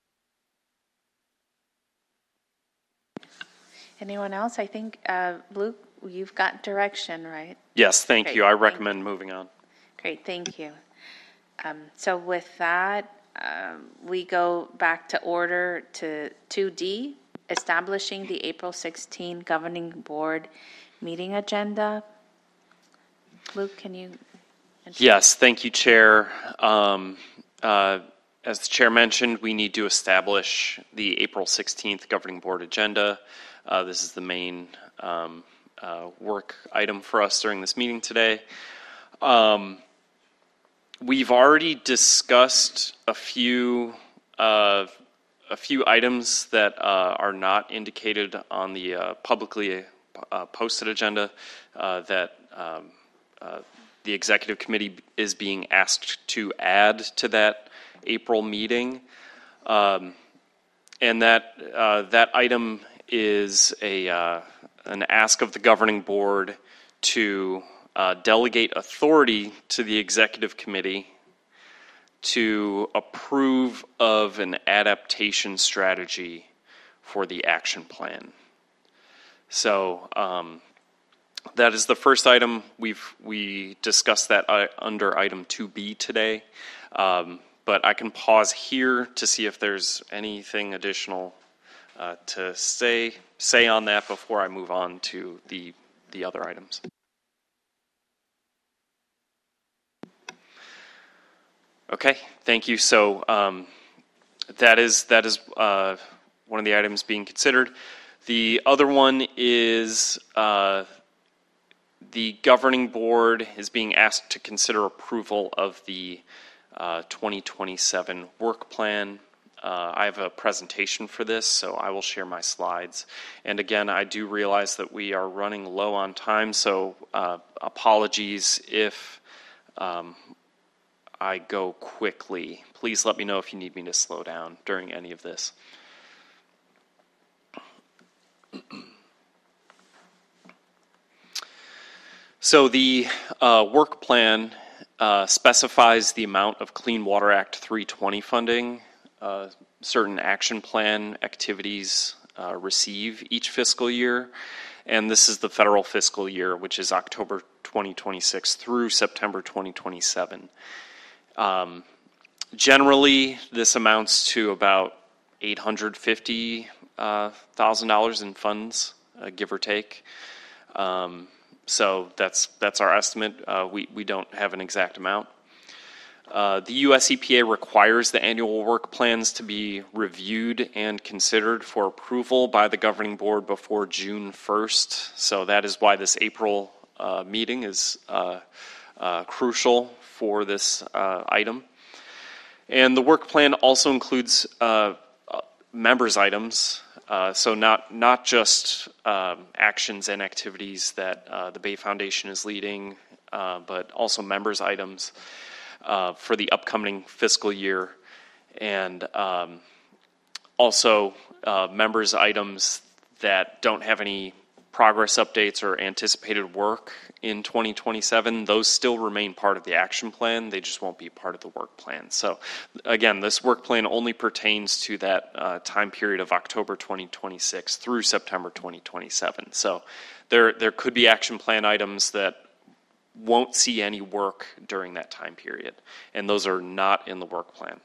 Anyone else? I think, uh, Luke, you've got direction, right? Yes, thank Great, you. I thank recommend moving on. Great, thank you. Um, So with that, um, we go back to order to two D, establishing the April sixteenth Governing Board meeting agenda. Luke, can you? Yes, thank you, Chair. Um, uh, As the Chair mentioned, we need to establish the April sixteenth Governing Board agenda. Uh, This is the main um, uh, work item for us during this meeting today. Um, We've already discussed a few uh, a few items that uh, are not indicated on the uh, publicly uh, posted agenda uh, that um, uh, the executive committee is being asked to add to that April meeting, um, and that uh, that item is a uh, an ask of the governing board to uh, delegate authority to the executive committee to approve of an adaptation strategy for the action plan. So um, that is the first item. We've we discussed that uh, under item two B today, um, but I can pause here to see if there's anything additional uh, to say say on that before I move on to the the other items. Okay, thank you. So um, that is that is uh, one of the items being considered. The other one is uh, the governing board is being asked to consider approval of the uh, twenty twenty-seven work plan. Uh, I have a presentation for this, so I will share my slides. And again, I do realize that we are running low on time, so uh, apologies if um, I go quickly. Please let me know if you need me to slow down during any of this. So the uh, work plan uh, specifies the amount of Clean Water Act three twenty funding uh, certain action plan activities uh, receive each fiscal year. And this is the federal fiscal year, which is October twenty twenty-six through September twenty twenty-seven. Um, generally, this amounts to about eight hundred fifty thousand dollars uh, in funds, uh, give or take. Um, so that's that's our estimate. Uh, we we don't have an exact amount. Uh, the U S E P A requires the annual work plans to be reviewed and considered for approval by the governing board before June first. So that is why this April uh, meeting is uh, uh, crucial for this uh, item. And the work plan also includes uh, uh, members' items, uh, so not not just um, actions and activities that uh, the Bay Foundation is leading, uh, but also members' items uh, for the upcoming fiscal year, and um, also uh, members' items that don't have any progress updates or anticipated work in twenty twenty-seven, those still remain part of the action plan. They just won't be part of the work plan. So again, this work plan only pertains to that uh, time period of October twenty twenty-six through September twenty twenty-seven. So there, there could be action plan items that won't see any work during that time period, and those are not in the work plan.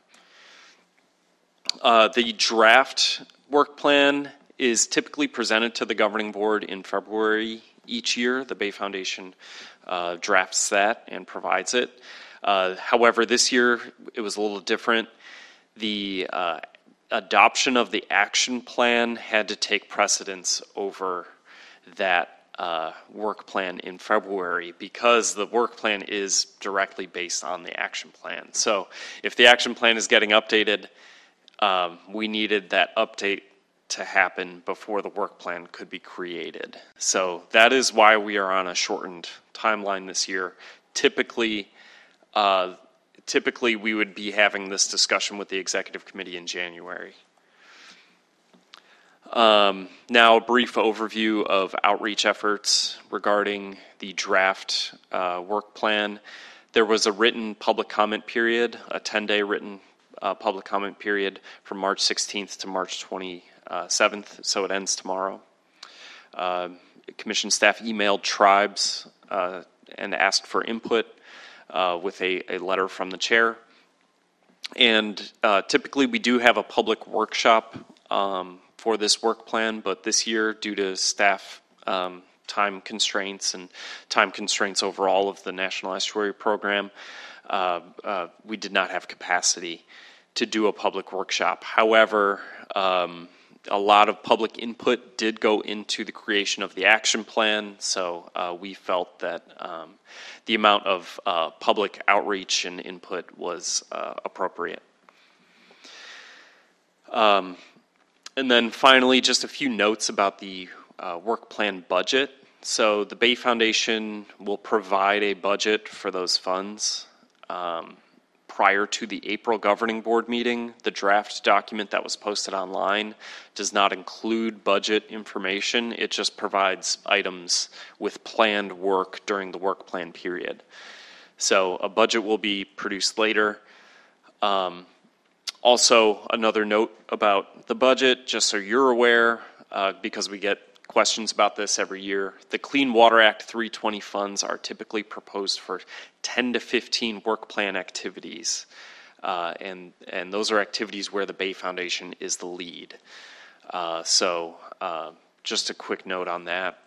Uh, the draft work plan is typically presented to the governing board in February each year. The Bay Foundation uh, drafts that and provides it. Uh, however, this year it was a little different. The uh, adoption of the action plan had to take precedence over that uh, work plan in February because the work plan is directly based on the action plan. So if the action plan is getting updated, um, we needed that update to happen before the work plan could be created. So that is why we are on a shortened timeline this year. Typically, uh, typically we would be having this discussion with the executive committee in January. Um, now, a brief overview of outreach efforts regarding the draft uh, work plan. There was a written public comment period, a ten-day written uh, public comment period from March sixteenth to March twenty-seventh, so it ends tomorrow. Uh, Commission staff emailed tribes uh, and asked for input uh, with a, a letter from the chair. And uh, typically we do have a public workshop um, for this work plan, but this year, due to staff um, time constraints and time constraints overall of the National Estuary Program, uh, uh, we did not have capacity to do a public workshop. However, um, a lot of public input did go into the creation of the action plan, so uh, we felt that um, the amount of uh, public outreach and input was uh, appropriate. Um, and then finally, just a few notes about the uh, work plan budget. So the Bay Foundation will provide a budget for those funds. Um, Prior to the April governing board meeting, the draft document that was posted online does not include budget information. It just provides items with planned work during the work plan period. So a budget will be produced later. Um, also, another note about the budget, just so you're aware, uh, because we get questions about this every year. The Clean Water Act three twenty funds are typically proposed for ten to fifteen work plan activities. Uh, and, and those are activities where the Bay Foundation is the lead. Uh, so uh, just a quick note on that.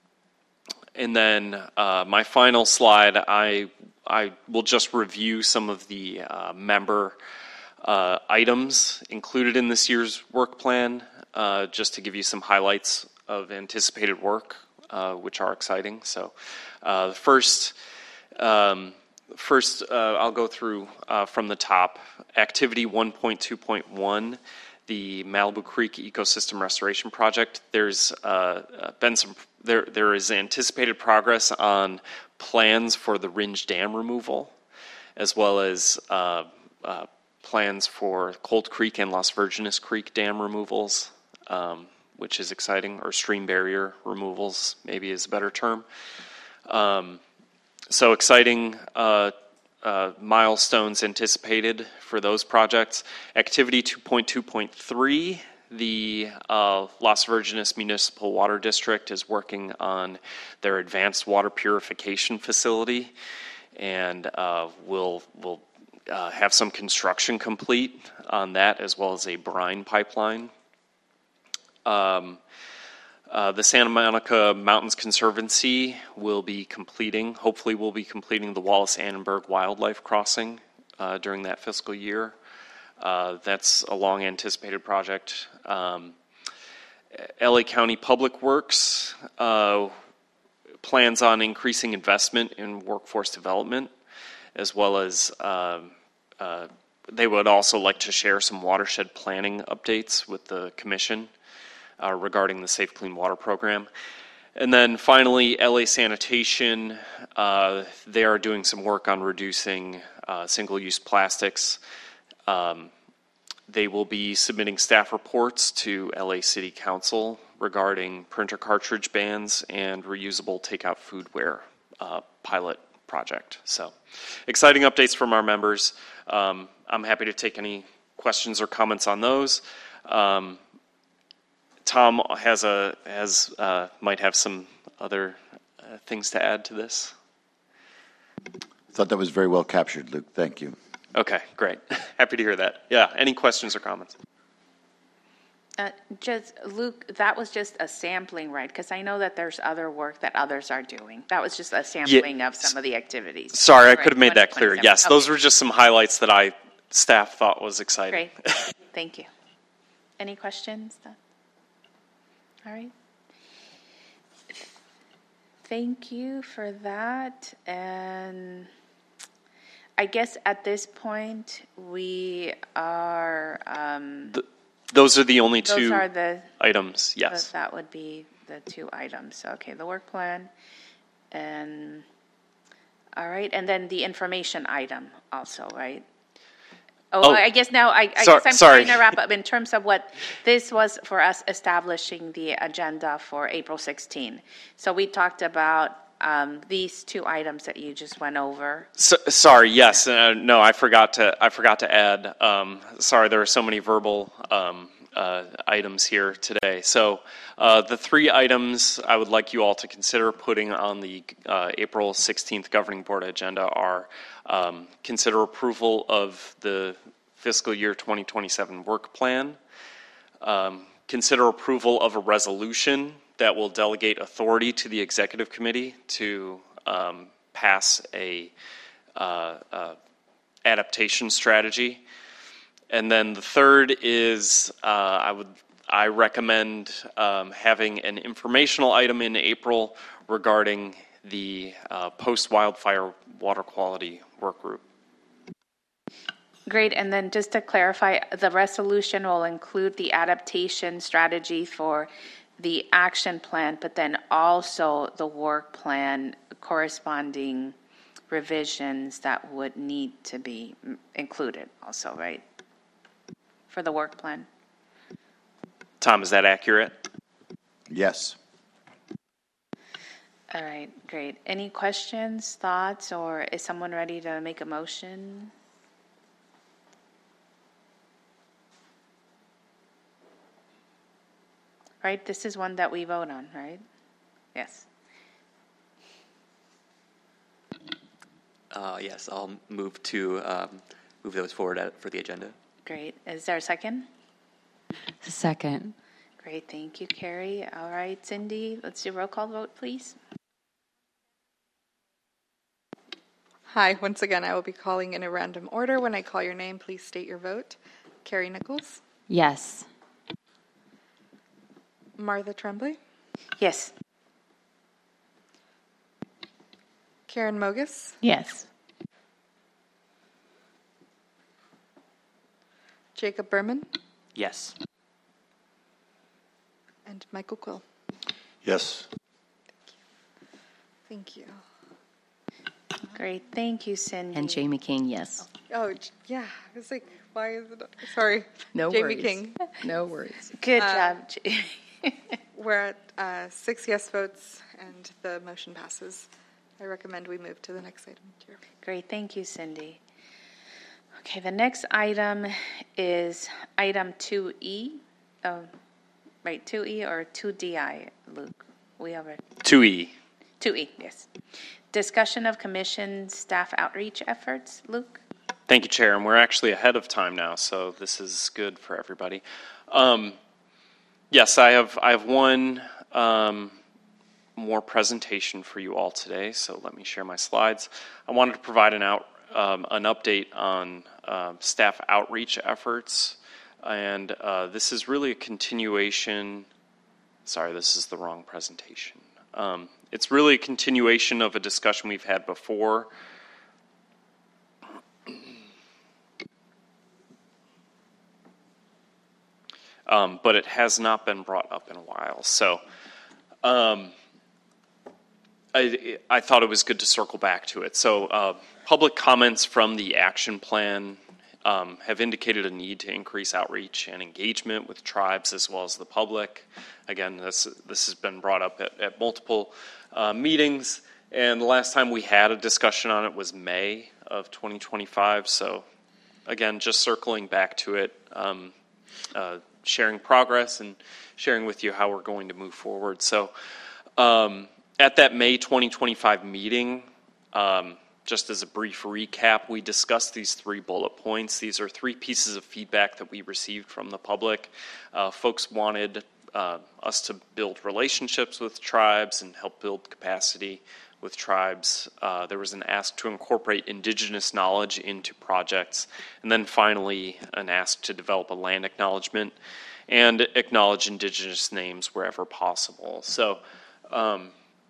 And then uh, my final slide, I, I will just review some of the uh, member uh, items included in this year's work plan, uh, just to give you some highlights of anticipated work, uh, which are exciting. So uh, the first, um, first uh, I'll go through uh, from the top. Activity one point two point one, the Malibu Creek Ecosystem Restoration Project. There's uh, been some, there, there is anticipated progress on plans for the Ringe Dam removal, as well as uh, uh, plans for Cold Creek and Las Virgenes Creek dam removals. Um, which is exciting, or stream barrier removals, maybe is a better term. Um, so exciting uh, uh, milestones anticipated for those projects. Activity two point two point three, the uh, Las Virgenes Municipal Water District is working on their advanced water purification facility, and uh, will will uh, have some construction complete on that, as well as a brine pipeline. Um, uh, the Santa Monica Mountains Conservancy will be completing, hopefully will be completing the Wallace Annenberg Wildlife Crossing uh, during that fiscal year. Uh, that's a long anticipated project. Um, L A County Public Works uh, plans on increasing investment in workforce development, as well as uh, uh, they would also like to share some watershed planning updates with the Commission Uh, regarding the Safe Clean Water Program. And then finally, L A Sanitation, uh, they are doing some work on reducing uh, single-use plastics. Um, they will be submitting staff reports to L A City Council regarding printer cartridge bans and reusable takeout foodware uh, pilot project. So exciting updates from our members. Um, I'm happy to take any questions or comments on those. Um, Tom has a has uh, might have some other uh, things to add to this. I thought that was very well captured, Luke. Thank you. Okay, great. Happy to hear that. Yeah, any questions or comments? Uh, just, Luke, that was just a sampling, right? Because I know that there's other work that others are doing. That was just a sampling Yeah. of some of the activities. Sorry, I Right, could have made that clear. twenty twenty-seven. Yes, Okay, those were just some highlights that I staff thought was exciting. Great, thank you. Any questions? All right. Thank you for that. And I guess at this point, we are, um, Th- Those are the only those two are the, items. Yes. that would be the two items. Okay, the work plan and, all right, and then the information item also, right? Oh, Oh, I guess now, I, I sor- guess I'm sorry. trying to wrap up in terms of what this was for us establishing the agenda for April sixteenth. So we talked about um, these two items that you just went over. So, sorry, yes, uh, no, I forgot to, I forgot to add, um, sorry, there are so many verbal um, uh, items here today. So uh, the three items I would like you all to consider putting on the uh, April sixteenth Governing Board agenda are um, consider approval of the fiscal year twenty twenty-seven work plan, um, consider approval of a resolution that will delegate authority to the executive committee to um, pass a uh, uh, adaptation strategy. And then the third is uh, I would I recommend um, having an informational item in April regarding the uh, post-wildfire water quality work group. Great, and then just to clarify, the resolution will include the adaptation strategy for the action plan, but then also the work plan corresponding revisions that would need to be included also, right? For the work plan. Tom, is that accurate? Yes. All right, great. Any questions, thoughts, or is someone ready to make a motion? Right, this is one that we vote on, right? Yes. Uh, yes, I'll move to um, move those forward at, for the agenda. Great. Is there a second? Second. Great, thank you, Carrie. All right, Cindy, let's do roll call vote, please. Hi, once again, I will be calling in a random order. When I call your name, please state your vote. Carrie Nichols, Yes. Martha Tremblay, Yes. Karen Mogus, Yes. Jacob Berman, Yes. and Michael Quill. Yes. Thank you. Great, thank you, Cindy. And Jamie King, yes. Oh, j- yeah. I was like, why is it? Sorry. No Jamie worries. King. No worries. Good Uh, job. J- We're at uh, six yes votes, and the motion passes. I recommend we move to the next item, Chair. Great, thank you, Cindy. Okay, the next item is item two E. Oh, right, two E or two D I, Luke? We have it. two E. two E, yes. Discussion of commission staff outreach efforts, Luke? Thank you, Chair. And we're actually ahead of time now, so this is good for everybody. Um, yes, I have I have one um, more presentation for you all today, so let me share my slides. I wanted to provide an out um, an update on uh, staff outreach efforts, and uh, this is really a continuation. Sorry, this is the wrong presentation. Um, it's really a continuation of a discussion we've had before. Um, but it has not been brought up in a while. So um, I, I thought it was good to circle back to it. So uh, public comments from the action plan um, have indicated a need to increase outreach and engagement with tribes as well as the public. Again, this, this has been brought up at, at multiple uh, meetings. And the last time we had a discussion on it was May of twenty twenty-five. So again, just circling back to it, um, uh, sharing progress and sharing with you how we're going to move forward. So um, at that May twenty twenty-five meeting, um, just as a brief recap, we discussed these three bullet points. These are three pieces of feedback that we received from the public. Uh, folks wanted uh, us to build relationships with tribes and help build capacity with tribes. Uh, there was an ask to incorporate indigenous knowledge into projects. And then finally, an ask to develop a land acknowledgement and acknowledge indigenous names wherever possible. So um,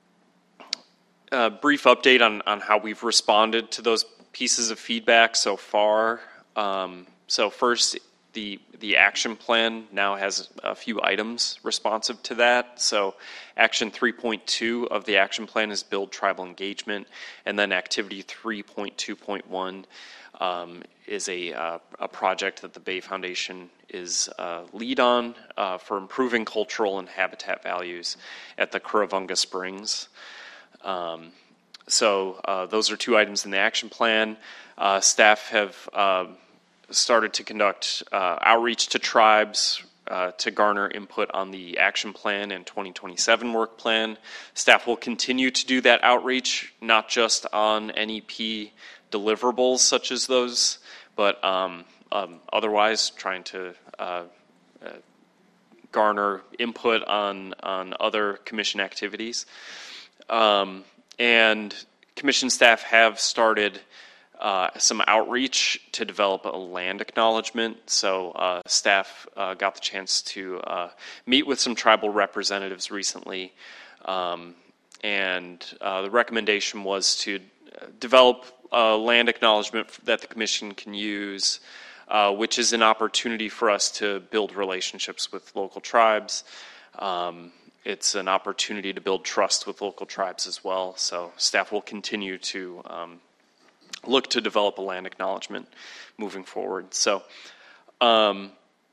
a brief update on, on how we've responded to those pieces of feedback so far. Um, so first, the the action plan now has a few items responsive to that. So action three point two of the action plan is build tribal engagement, and then activity three point two point one um, is a, uh, a project that the Bay Foundation is uh, lead on uh, for improving cultural and habitat values at the Curravunga Springs. Um, so uh, those are two items in the action plan. Uh, staff have uh, started to conduct uh, outreach to tribes uh, to garner input on the action plan and twenty twenty-seven work plan. Staff will continue to do that outreach, not just on N E P deliverables such as those, but um, um, otherwise trying to uh, uh, garner input on, on other commission activities. Um, and commission staff have started uh, some outreach to develop a land acknowledgement. So uh, staff uh, got the chance to uh, meet with some tribal representatives recently. Um, and uh, the recommendation was to develop a land acknowledgement that the commission can use, uh, which is an opportunity for us to build relationships with local tribes. Um, It's an opportunity to build trust with local tribes as well. So staff will continue to um, look to develop a land acknowledgement moving forward. So um,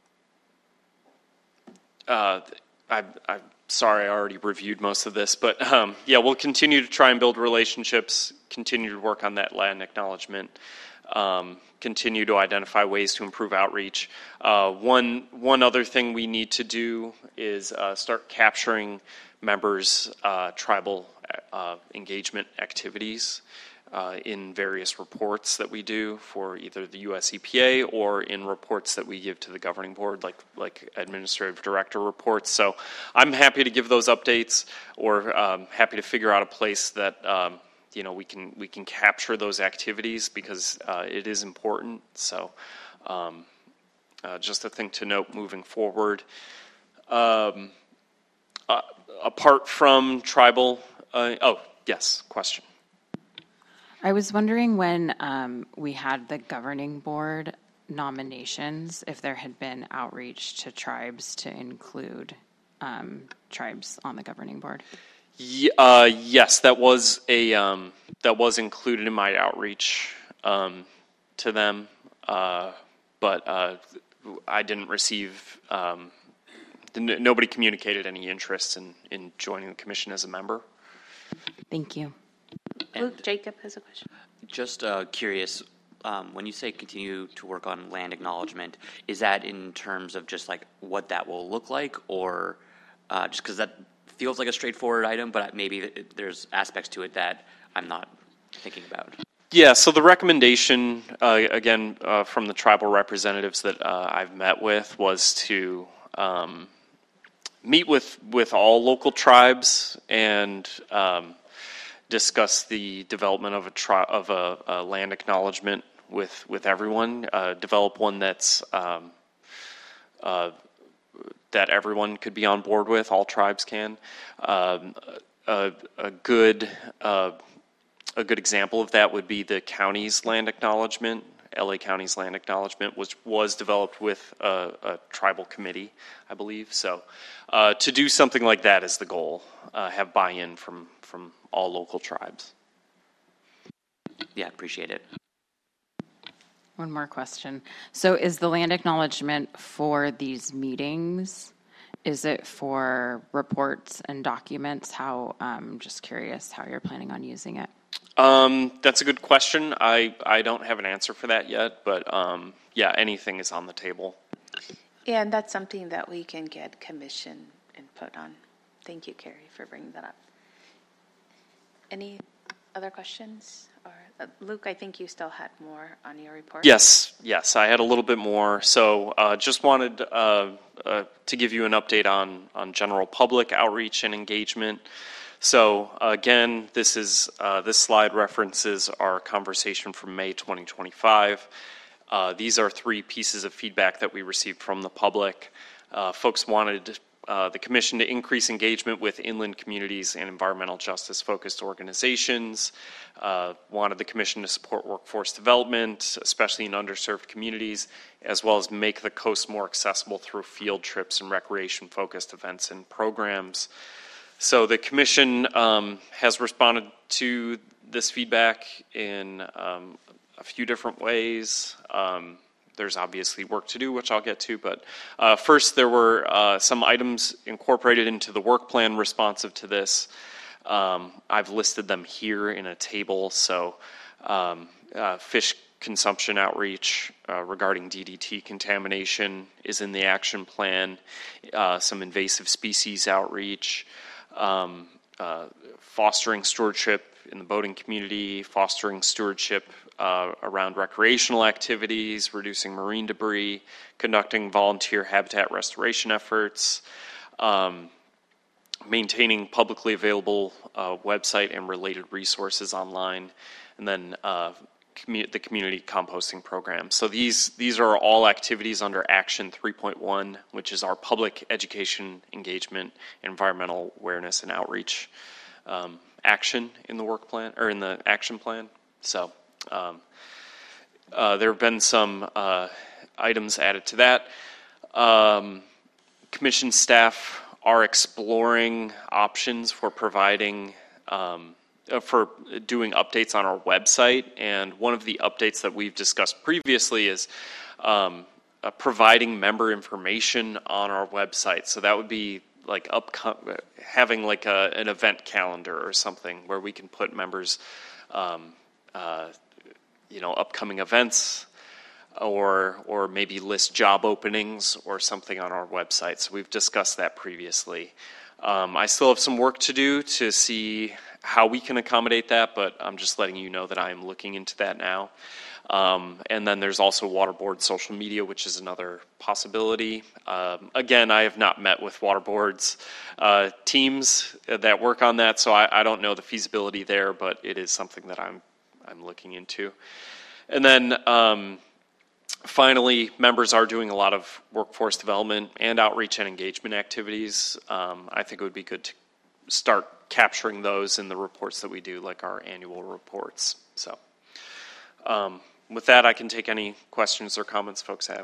uh, I, I'm sorry, I already reviewed most of this, but um, yeah, we'll continue to try and build relationships, continue to work on that land acknowledgement, um, continue to identify ways to improve outreach. Uh, one one other thing we need to do is uh, start capturing members' uh, tribal uh, engagement activities uh, in various reports that we do for either the U S E P A or in reports that we give to the governing board, like like administrative director reports. So I'm happy to give those updates, or um, happy to figure out a place that um, you know, we can we can capture those activities, because uh, it is important. So um, uh, just a thing to note moving forward. Um, uh, apart from tribal, uh, oh, yes, question. I was wondering when um, we had the governing board nominations, if there had been outreach to tribes to include um, tribes on the governing board. Yeah, uh, yes, that was a um, that was included in my outreach um, to them, uh, but uh, I didn't receive. Um, n- nobody communicated any interest in, in joining the commission as a member. Thank you. Luke, Jacob has a question. Just uh, curious, um, when you say continue to work on land acknowledgement, is that in terms of just like what that will look like, or uh, just because that feels like a straightforward item, but maybe there's aspects to it that I'm not thinking about? Yeah, so the recommendation, uh, again, uh, from the tribal representatives that uh, I've met with, was to um, meet with, with all local tribes and um, discuss the development of a tri- of a, a land acknowledgement with with everyone. Uh, develop one that's um, uh, that everyone could be on board with. All tribes can. Um, a, a good uh, a good example of that would be the county's land acknowledgement. L A County's land acknowledgement was was developed with a, a tribal committee, I believe. So uh, to do something like that is the goal. Uh, have buy-in from from all local tribes. Yeah, appreciate it. One more question. So is the land acknowledgement for these meetings? Is it for reports and documents? How, I'm just curious how you're planning on using it. Um, that's a good question. I, I don't have an answer for that yet, but um, yeah, anything is on the table. Yeah, and that's something that we can get commission input on. Thank you, Carrie, for bringing that up. Any other questions? Or uh, Luke, I think you still had more on your report. Yes, yes, I had a little bit more. So uh, just wanted uh, uh, to give you an update on, on general public outreach and engagement. So again, this is uh, this slide references our conversation from May twenty twenty-five. Uh, these are three pieces of feedback that we received from the public. Uh, folks wanted uh, the commission to increase engagement with inland communities and environmental justice-focused organizations. Uh, wanted the commission to support workforce development, especially in underserved communities, as well as make the coast more accessible through field trips and recreation-focused events and programs. So the commission um, has responded to this feedback in um, a few different ways. Um, there's obviously work to do, which I'll get to, but uh, first there were uh, some items incorporated into the work plan responsive to this. Um, I've listed them here in a table, so um, uh, fish consumption outreach uh, regarding D D T contamination is in the action plan, uh, some invasive species outreach, um, uh, fostering stewardship in the boating community, fostering stewardship uh, around recreational activities, reducing marine debris, conducting volunteer habitat restoration efforts, um, maintaining publicly available uh, website and related resources online, and then uh, commu- the community composting program. So these these are all activities under Action three point one, which is our public education, engagement, environmental awareness, and outreach um, action in the work plan or in the action plan. So um, uh, there have been some uh, items added to that. Um, commission staff are exploring options for providing um, uh, for doing updates on our website, and one of the updates that we've discussed previously is um, uh, providing member information on our website. So that would be like up having like a, an event calendar or something where we can put members, um, uh, you know, upcoming events, or or maybe list job openings or something on our website. So we've discussed that previously. Um, I still have some work to do to see how we can accommodate that, but I'm just letting you know that I am looking into that now. Um, and then there's also Waterboard social media, which is another possibility. Um, again, I have not met with Waterboard's uh, teams that work on that, so I, I don't know the feasibility there, but it is something that I'm I'm looking into. And then um, finally, members are doing a lot of workforce development and outreach and engagement activities. Um, I think it would be good to start capturing those in the reports that we do, like our annual reports. So um, with that, I can take any questions or comments folks have.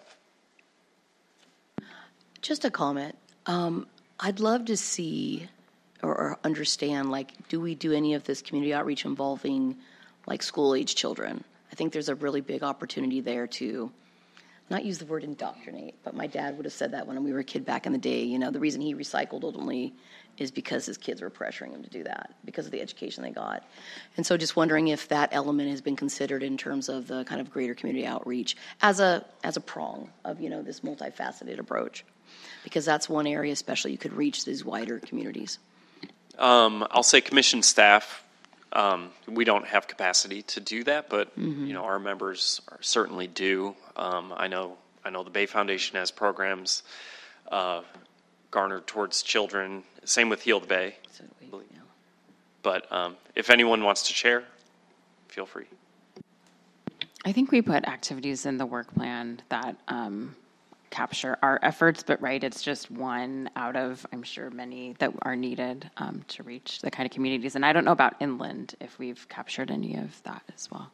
Just a comment. Um, I'd love to see or, or understand, like, do we do any of this community outreach involving, like, school-age children? I think there's a really big opportunity there to not use the word indoctrinate, but my dad would have said that when we were a kid back in the day. You know, the reason he recycled ultimately is because his kids were pressuring him to do that because of the education they got. And so just wondering if that element has been considered in terms of the kind of greater community outreach as a as a prong of, you know, this multifaceted approach, because that's one area especially you could reach these wider communities. Um, I'll say commission staff, um, we don't have capacity to do that, but mm-hmm. you know, our members are, certainly do. Um, I know I know the Bay Foundation has programs uh, garnered towards children. Same with Heal the Bay. So we, yeah. But um, if anyone wants to share, feel free. I think we put activities in the work plan that um, capture our efforts, but right, it's just one out of, I'm sure, many that are needed um, to reach the kind of communities. And I don't know about inland, if we've captured any of that as well.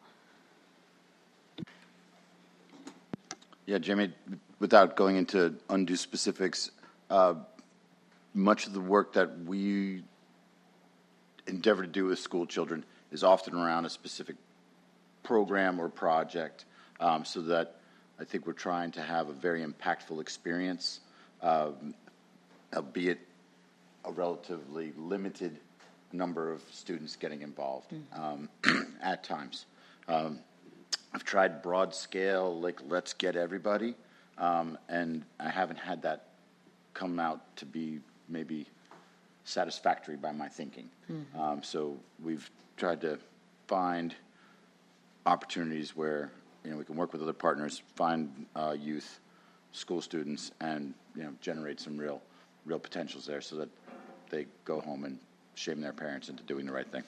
Yeah, Jamie, without going into undue specifics, uh, much of the work that we endeavor to do with school children is often around a specific program or project, um, so that I think we're trying to have a very impactful experience, um, albeit a relatively limited number of students getting involved um, at times. Um, I've tried broad scale, like let's get everybody, um, and I haven't had that come out to be maybe satisfactory by my thinking. Mm-hmm. Um, so we've tried to find opportunities where, you know, we can work with other partners, find uh, youth, school students, and, you know, generate some real, real potentials there, so that they go home and shame their parents into doing the right thing.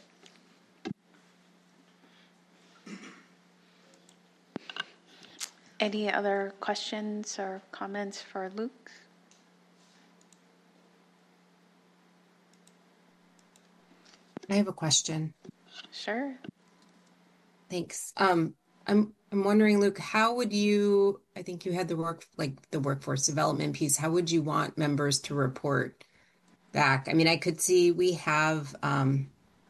Any other questions or comments for Luke? I have a question. Sure. Thanks. Um, I'm I'm wondering, Luke, how would you, I think you had the work, like the workforce development piece, how would you want members to report back? I mean, I could see we have um,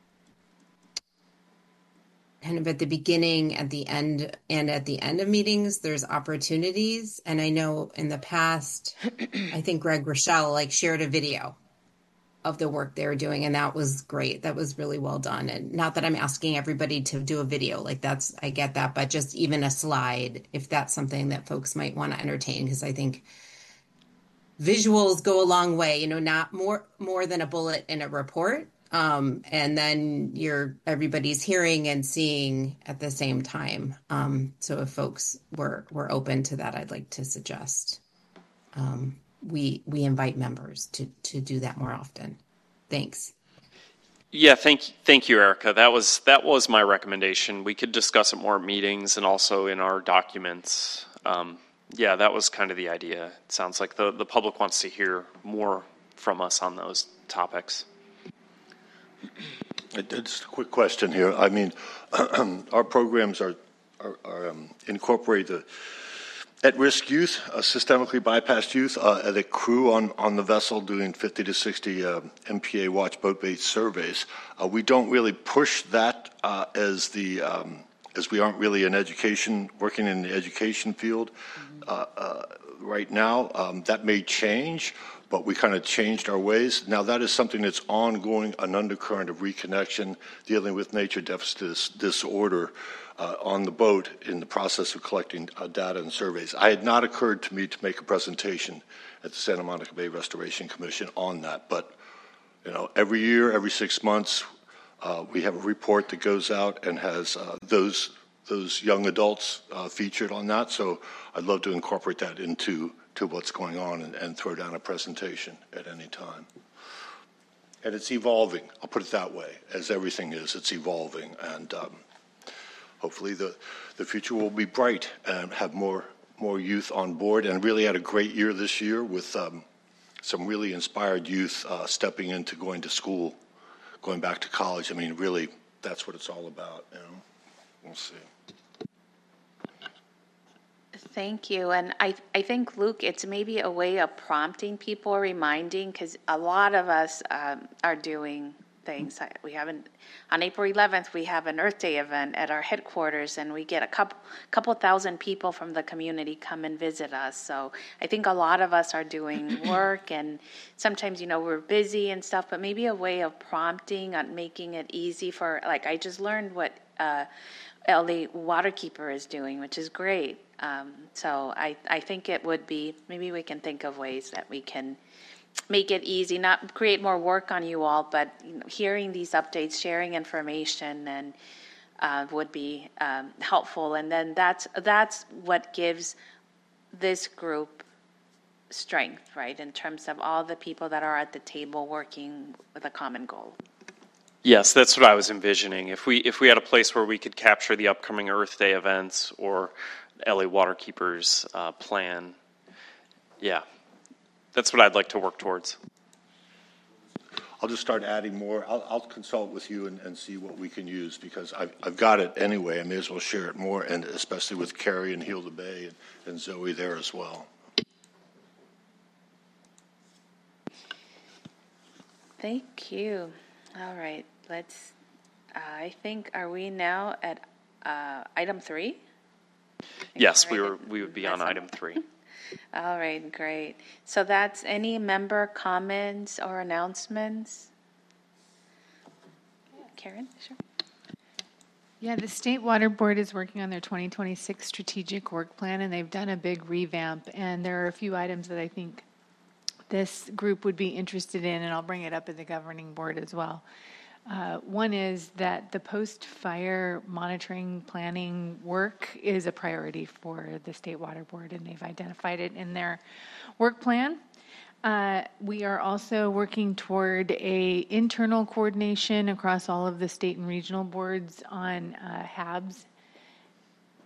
kind of at the beginning, at the end, and at the end of meetings, there's opportunities. And I know in the past, I think Greg Rochelle like shared a video of the work they were doing, and that was great. That was really well done. And not that I'm asking everybody to do a video, like that's, I get that, but just even a slide, if that's something that folks might want to entertain, because I think visuals go a long way, you know, not more more than a bullet in a report. Um, and then you're everybody's hearing and seeing at the same time. Um, so if folks were were open to that, I'd like to suggest um, we we invite members to to do that more often. Thanks. Yeah, thank thank you, Erica. That was that was my recommendation. We could discuss it more at meetings and also in our documents. Um, yeah, that was kind of the idea. It sounds like the, the public wants to hear more from us on those topics. Just a quick question here. I mean, our programs are, are, are um, incorporate the at-risk youth, uh, systemically bypassed youth, uh, the crew on, on the vessel doing fifty to sixty uh, M P A watch boat-based surveys. Uh, we don't really push that uh, as the um, as we aren't really in education, working in the education field uh, uh, right now. Um, that may change, but we kind of changed our ways. Now that is something that's ongoing, an undercurrent of reconnection, dealing with nature deficit disorder uh, on the boat in the process of collecting uh, data and surveys. I had not occurred to me to make a presentation at the Santa Monica Bay Restoration Commission on that, but you know, every year, every six months, uh, we have a report that goes out and has uh, those those young adults uh, featured on that. So I'd love to incorporate that into to what's going on and, and throw down a presentation at any time. And it's evolving, I'll put it that way, as everything is, it's evolving. And um, hopefully the, the future will be bright and have more, more youth on board, and really had a great year this year with um, some really inspired youth uh, stepping into going to school, going back to college. I mean, really, that's what it's all about, you know. We'll see. Thank you. And I, I think, Luke, it's maybe a way of prompting people, reminding, because a lot of us um, are doing things. We haven't, on April eleventh, we have an Earth Day event at our headquarters, and we get a couple, couple thousand people from the community come and visit us. So I think a lot of us are doing work, and sometimes, you know, we're busy and stuff, but maybe a way of prompting and making it easy for, like, I just learned what uh, L A Waterkeeper is doing, which is great. Um, so I, I think it would be, maybe we can think of ways that we can make it easy, not create more work on you all, but you know, hearing these updates, sharing information, and uh, would be um, helpful. And then that's that's what gives this group strength, right, in terms of all the people that are at the table working with a common goal. Yes, that's what I was envisioning. If we if we had a place where we could capture the upcoming Earth Day events or L A Waterkeepers uh, plan, yeah, that's what I'd like to work towards. I'll just start adding more. I'll, I'll consult with you and, and see what we can use, because I've, I've got it anyway. I may as well share it more, and especially with Carrie and Hilda Bay and, and Zoe there as well. Thank you. All right, let's, uh, I think, are we now at uh, item three? Yes, we were. We would be on item three. All right, great. So that's any member comments or announcements? Karen, sure. Yeah, the State Water Board is working on their twenty twenty-six strategic work plan, and they've done a big revamp. And there are a few items that I think this group would be interested in, and I'll bring it up at the governing board as well. Uh, one is that the post-fire monitoring planning work is a priority for the State Water Board, and they've identified it in their work plan. Uh, we are also working toward a internal coordination across all of the state and regional boards on uh, H A Bs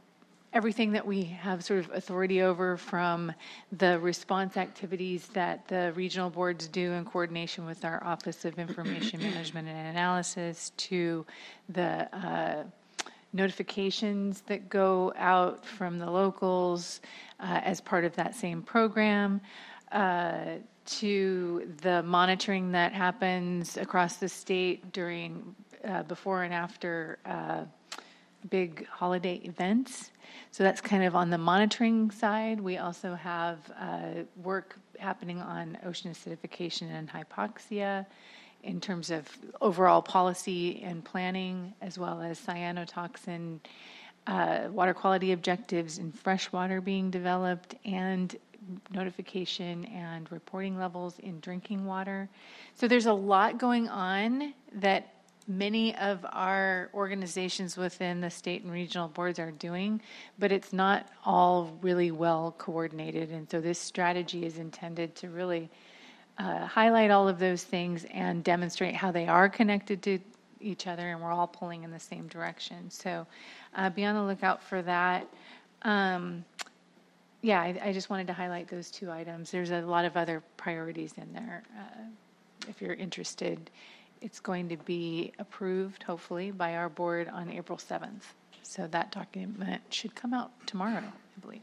everything that we have sort of authority over, from the response activities that the regional boards do in coordination with our Office of Information Management and Analysis, to the uh, notifications that go out from the locals uh, as part of that same program, uh, to the monitoring that happens across the state during, uh, before and after uh, big holiday events. So that's kind of on the monitoring side. We also have uh, work happening on ocean acidification and hypoxia in terms of overall policy and planning, as well as cyanotoxin, uh, water quality objectives in freshwater being developed, and notification and reporting levels in drinking water. So there's a lot going on that many of our organizations within the state and regional boards are doing, but it's not all really well coordinated. And so this strategy is intended to really uh, highlight all of those things and demonstrate how they are connected to each other, and we're all pulling in the same direction. So uh, be on the lookout for that. Um, yeah, I, I just wanted to highlight those two items. There's a lot of other priorities in there. Uh, if you're interested, it's going to be approved, hopefully, by our board on April seventh. So that document should come out tomorrow, I believe.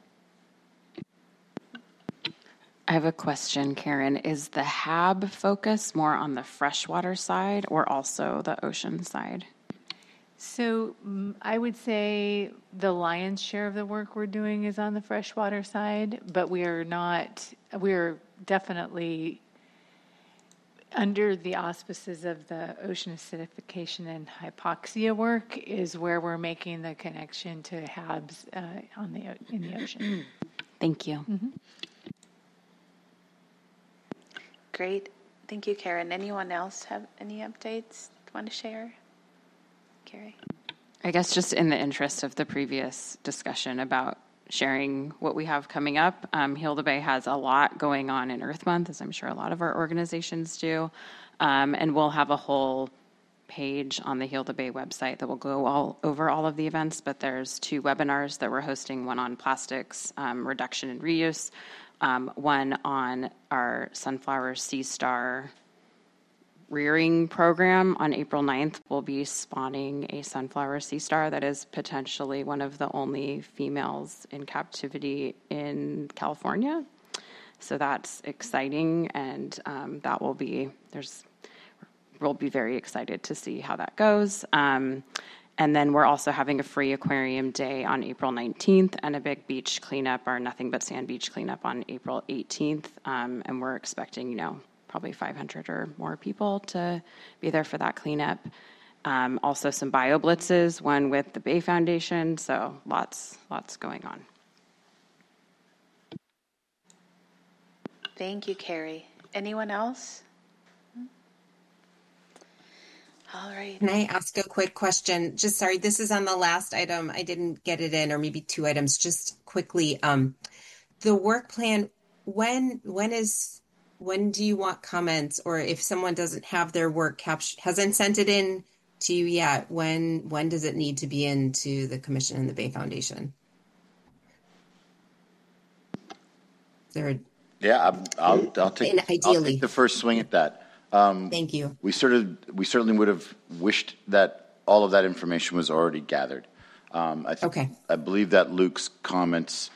I have a question, Karen. Is the H A B focus more on the freshwater side or also the ocean side? So mm, I would say the lion's share of the work we're doing is on the freshwater side, but we are not, we're definitely under the auspices of the ocean acidification and hypoxia work is where we're making the connection to H A Bs uh, on the in the ocean. Thank you. Mm-hmm. Great. Thank you, Karen. Anyone else have any updates want to share? Carrie? I guess just in the interest of the previous discussion about sharing what we have coming up, um, Heal the Bay has a lot going on in Earth Month, as I'm sure a lot of our organizations do. Um, and we'll have a whole page on the Heal the Bay website that will go all over all of the events, but there's two webinars that we're hosting, one on plastics um, reduction and reuse, um, one on our Sunflower Sea Star rearing program. On April ninth, we'll be spawning a sunflower sea star that is potentially one of the only females in captivity in California. So that's exciting, and um, that will be, there's, we'll be very excited to see how that goes. Um, and then we're also having a free aquarium day on April nineteenth and a big beach cleanup, our Nothing But Sand beach cleanup, on April eighteenth. Um, and we're expecting, you know, probably five hundred or more people to be there for that cleanup. Um, also some bio blitzes, one with the Bay Foundation, so lots, lots going on. Thank you, Carrie. Anyone else? All right. Can I ask a quick question? Just sorry, this is on the last item. I didn't get it in, or maybe two items. Just quickly, um, the work plan. When when is when do you want comments, or if someone doesn't have their work captured, hasn't sent it in to you yet, when when does it need to be into the Commission and the Bay Foundation? Is there a, Yeah, I'm- I'll, I'll take, And I'll ideally. take the first swing at that. Um, Thank you. We sort of, we certainly would have wished that all of that information was already gathered. Um, I think, Okay. I believe that Luke's comments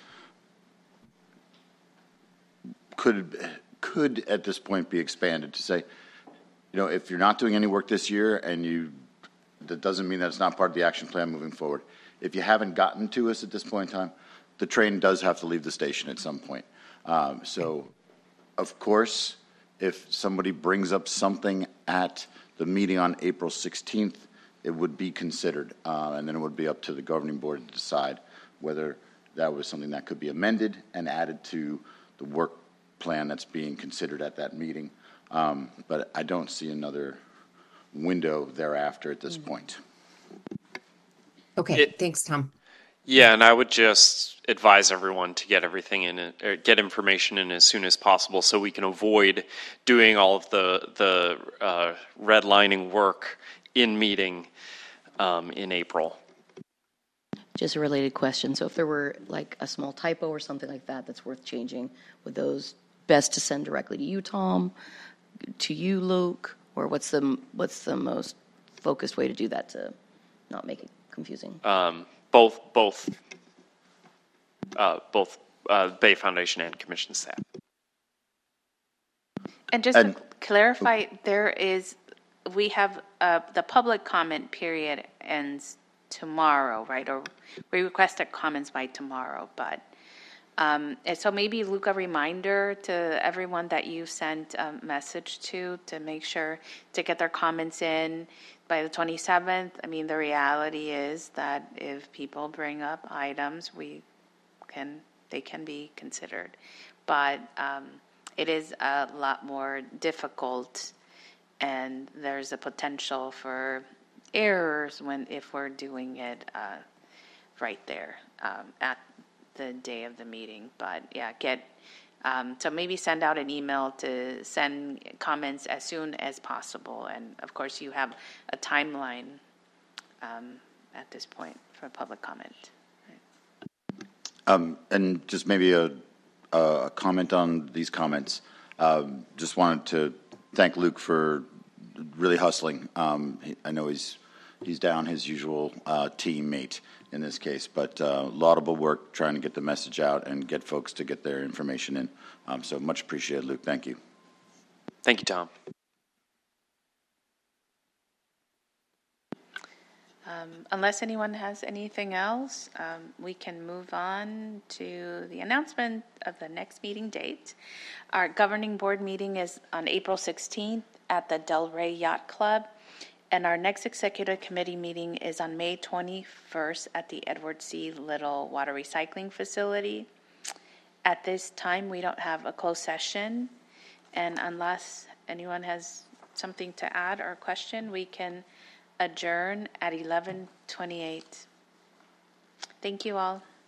could, could at this point be expanded to say, you know, if you're not doing any work this year and you, that doesn't mean that it's not part of the action plan moving forward. If you haven't gotten to us at this point in time, the train does have to leave the station at some point. Um, so, of course, if somebody brings up something at the meeting on April sixteenth, it would be considered, uh, and then it would be up to the governing board to decide whether that was something that could be amended and added to the work plan that's being considered at that meeting. Um, but I don't see another window thereafter at this point. Okay, It- thanks, Tom. Yeah, and I would just advise everyone to get everything in, or get information in as soon as possible, so we can avoid doing all of the the uh, redlining work in meeting um, in April. Just a related question. So if there were like a small typo or something like that that's worth changing, would those best to send directly to you, Tom, to you, Luke, or what's the what's the most focused way to do that to not make it confusing? Um, both, both, uh, both uh, Bay Foundation and Commission staff. And just And- to clarify, there is, we have, uh, the public comment period ends tomorrow, right? Or we requested comments by tomorrow, but, um, and so maybe Luke, a reminder to everyone that you sent a message to, to make sure to get their comments in by the twenty-seventh. I mean, the reality is that if people bring up items, we can, they can be considered. But, um, it is a lot more difficult, and there's a potential for errors when, if we're doing it uh, right there um, at the day of the meeting. But yeah, get, um, so maybe send out an email to send comments as soon as possible. And of course, you have a timeline um, at this point for public comment. Um, and just maybe a, a comment on these comments. Um, just wanted to thank Luke for really hustling. Um, he, I know he's he's down his usual uh, teammate in this case, but uh, laudable work trying to get the message out and get folks to get their information in. Um, so much appreciated, Luke. Thank you. Thank you, Tom. Um, unless anyone has anything else, um, we can move on to the announcement of the next meeting date. Our governing board meeting is on April sixteenth at the Del Rey Yacht Club, and our next executive committee meeting is on May twenty-first at the Edward C. Little Water Recycling Facility. At this time, we don't have a closed session, and unless anyone has something to add or question, we can adjourn at eleven twenty-eight. Thank you all.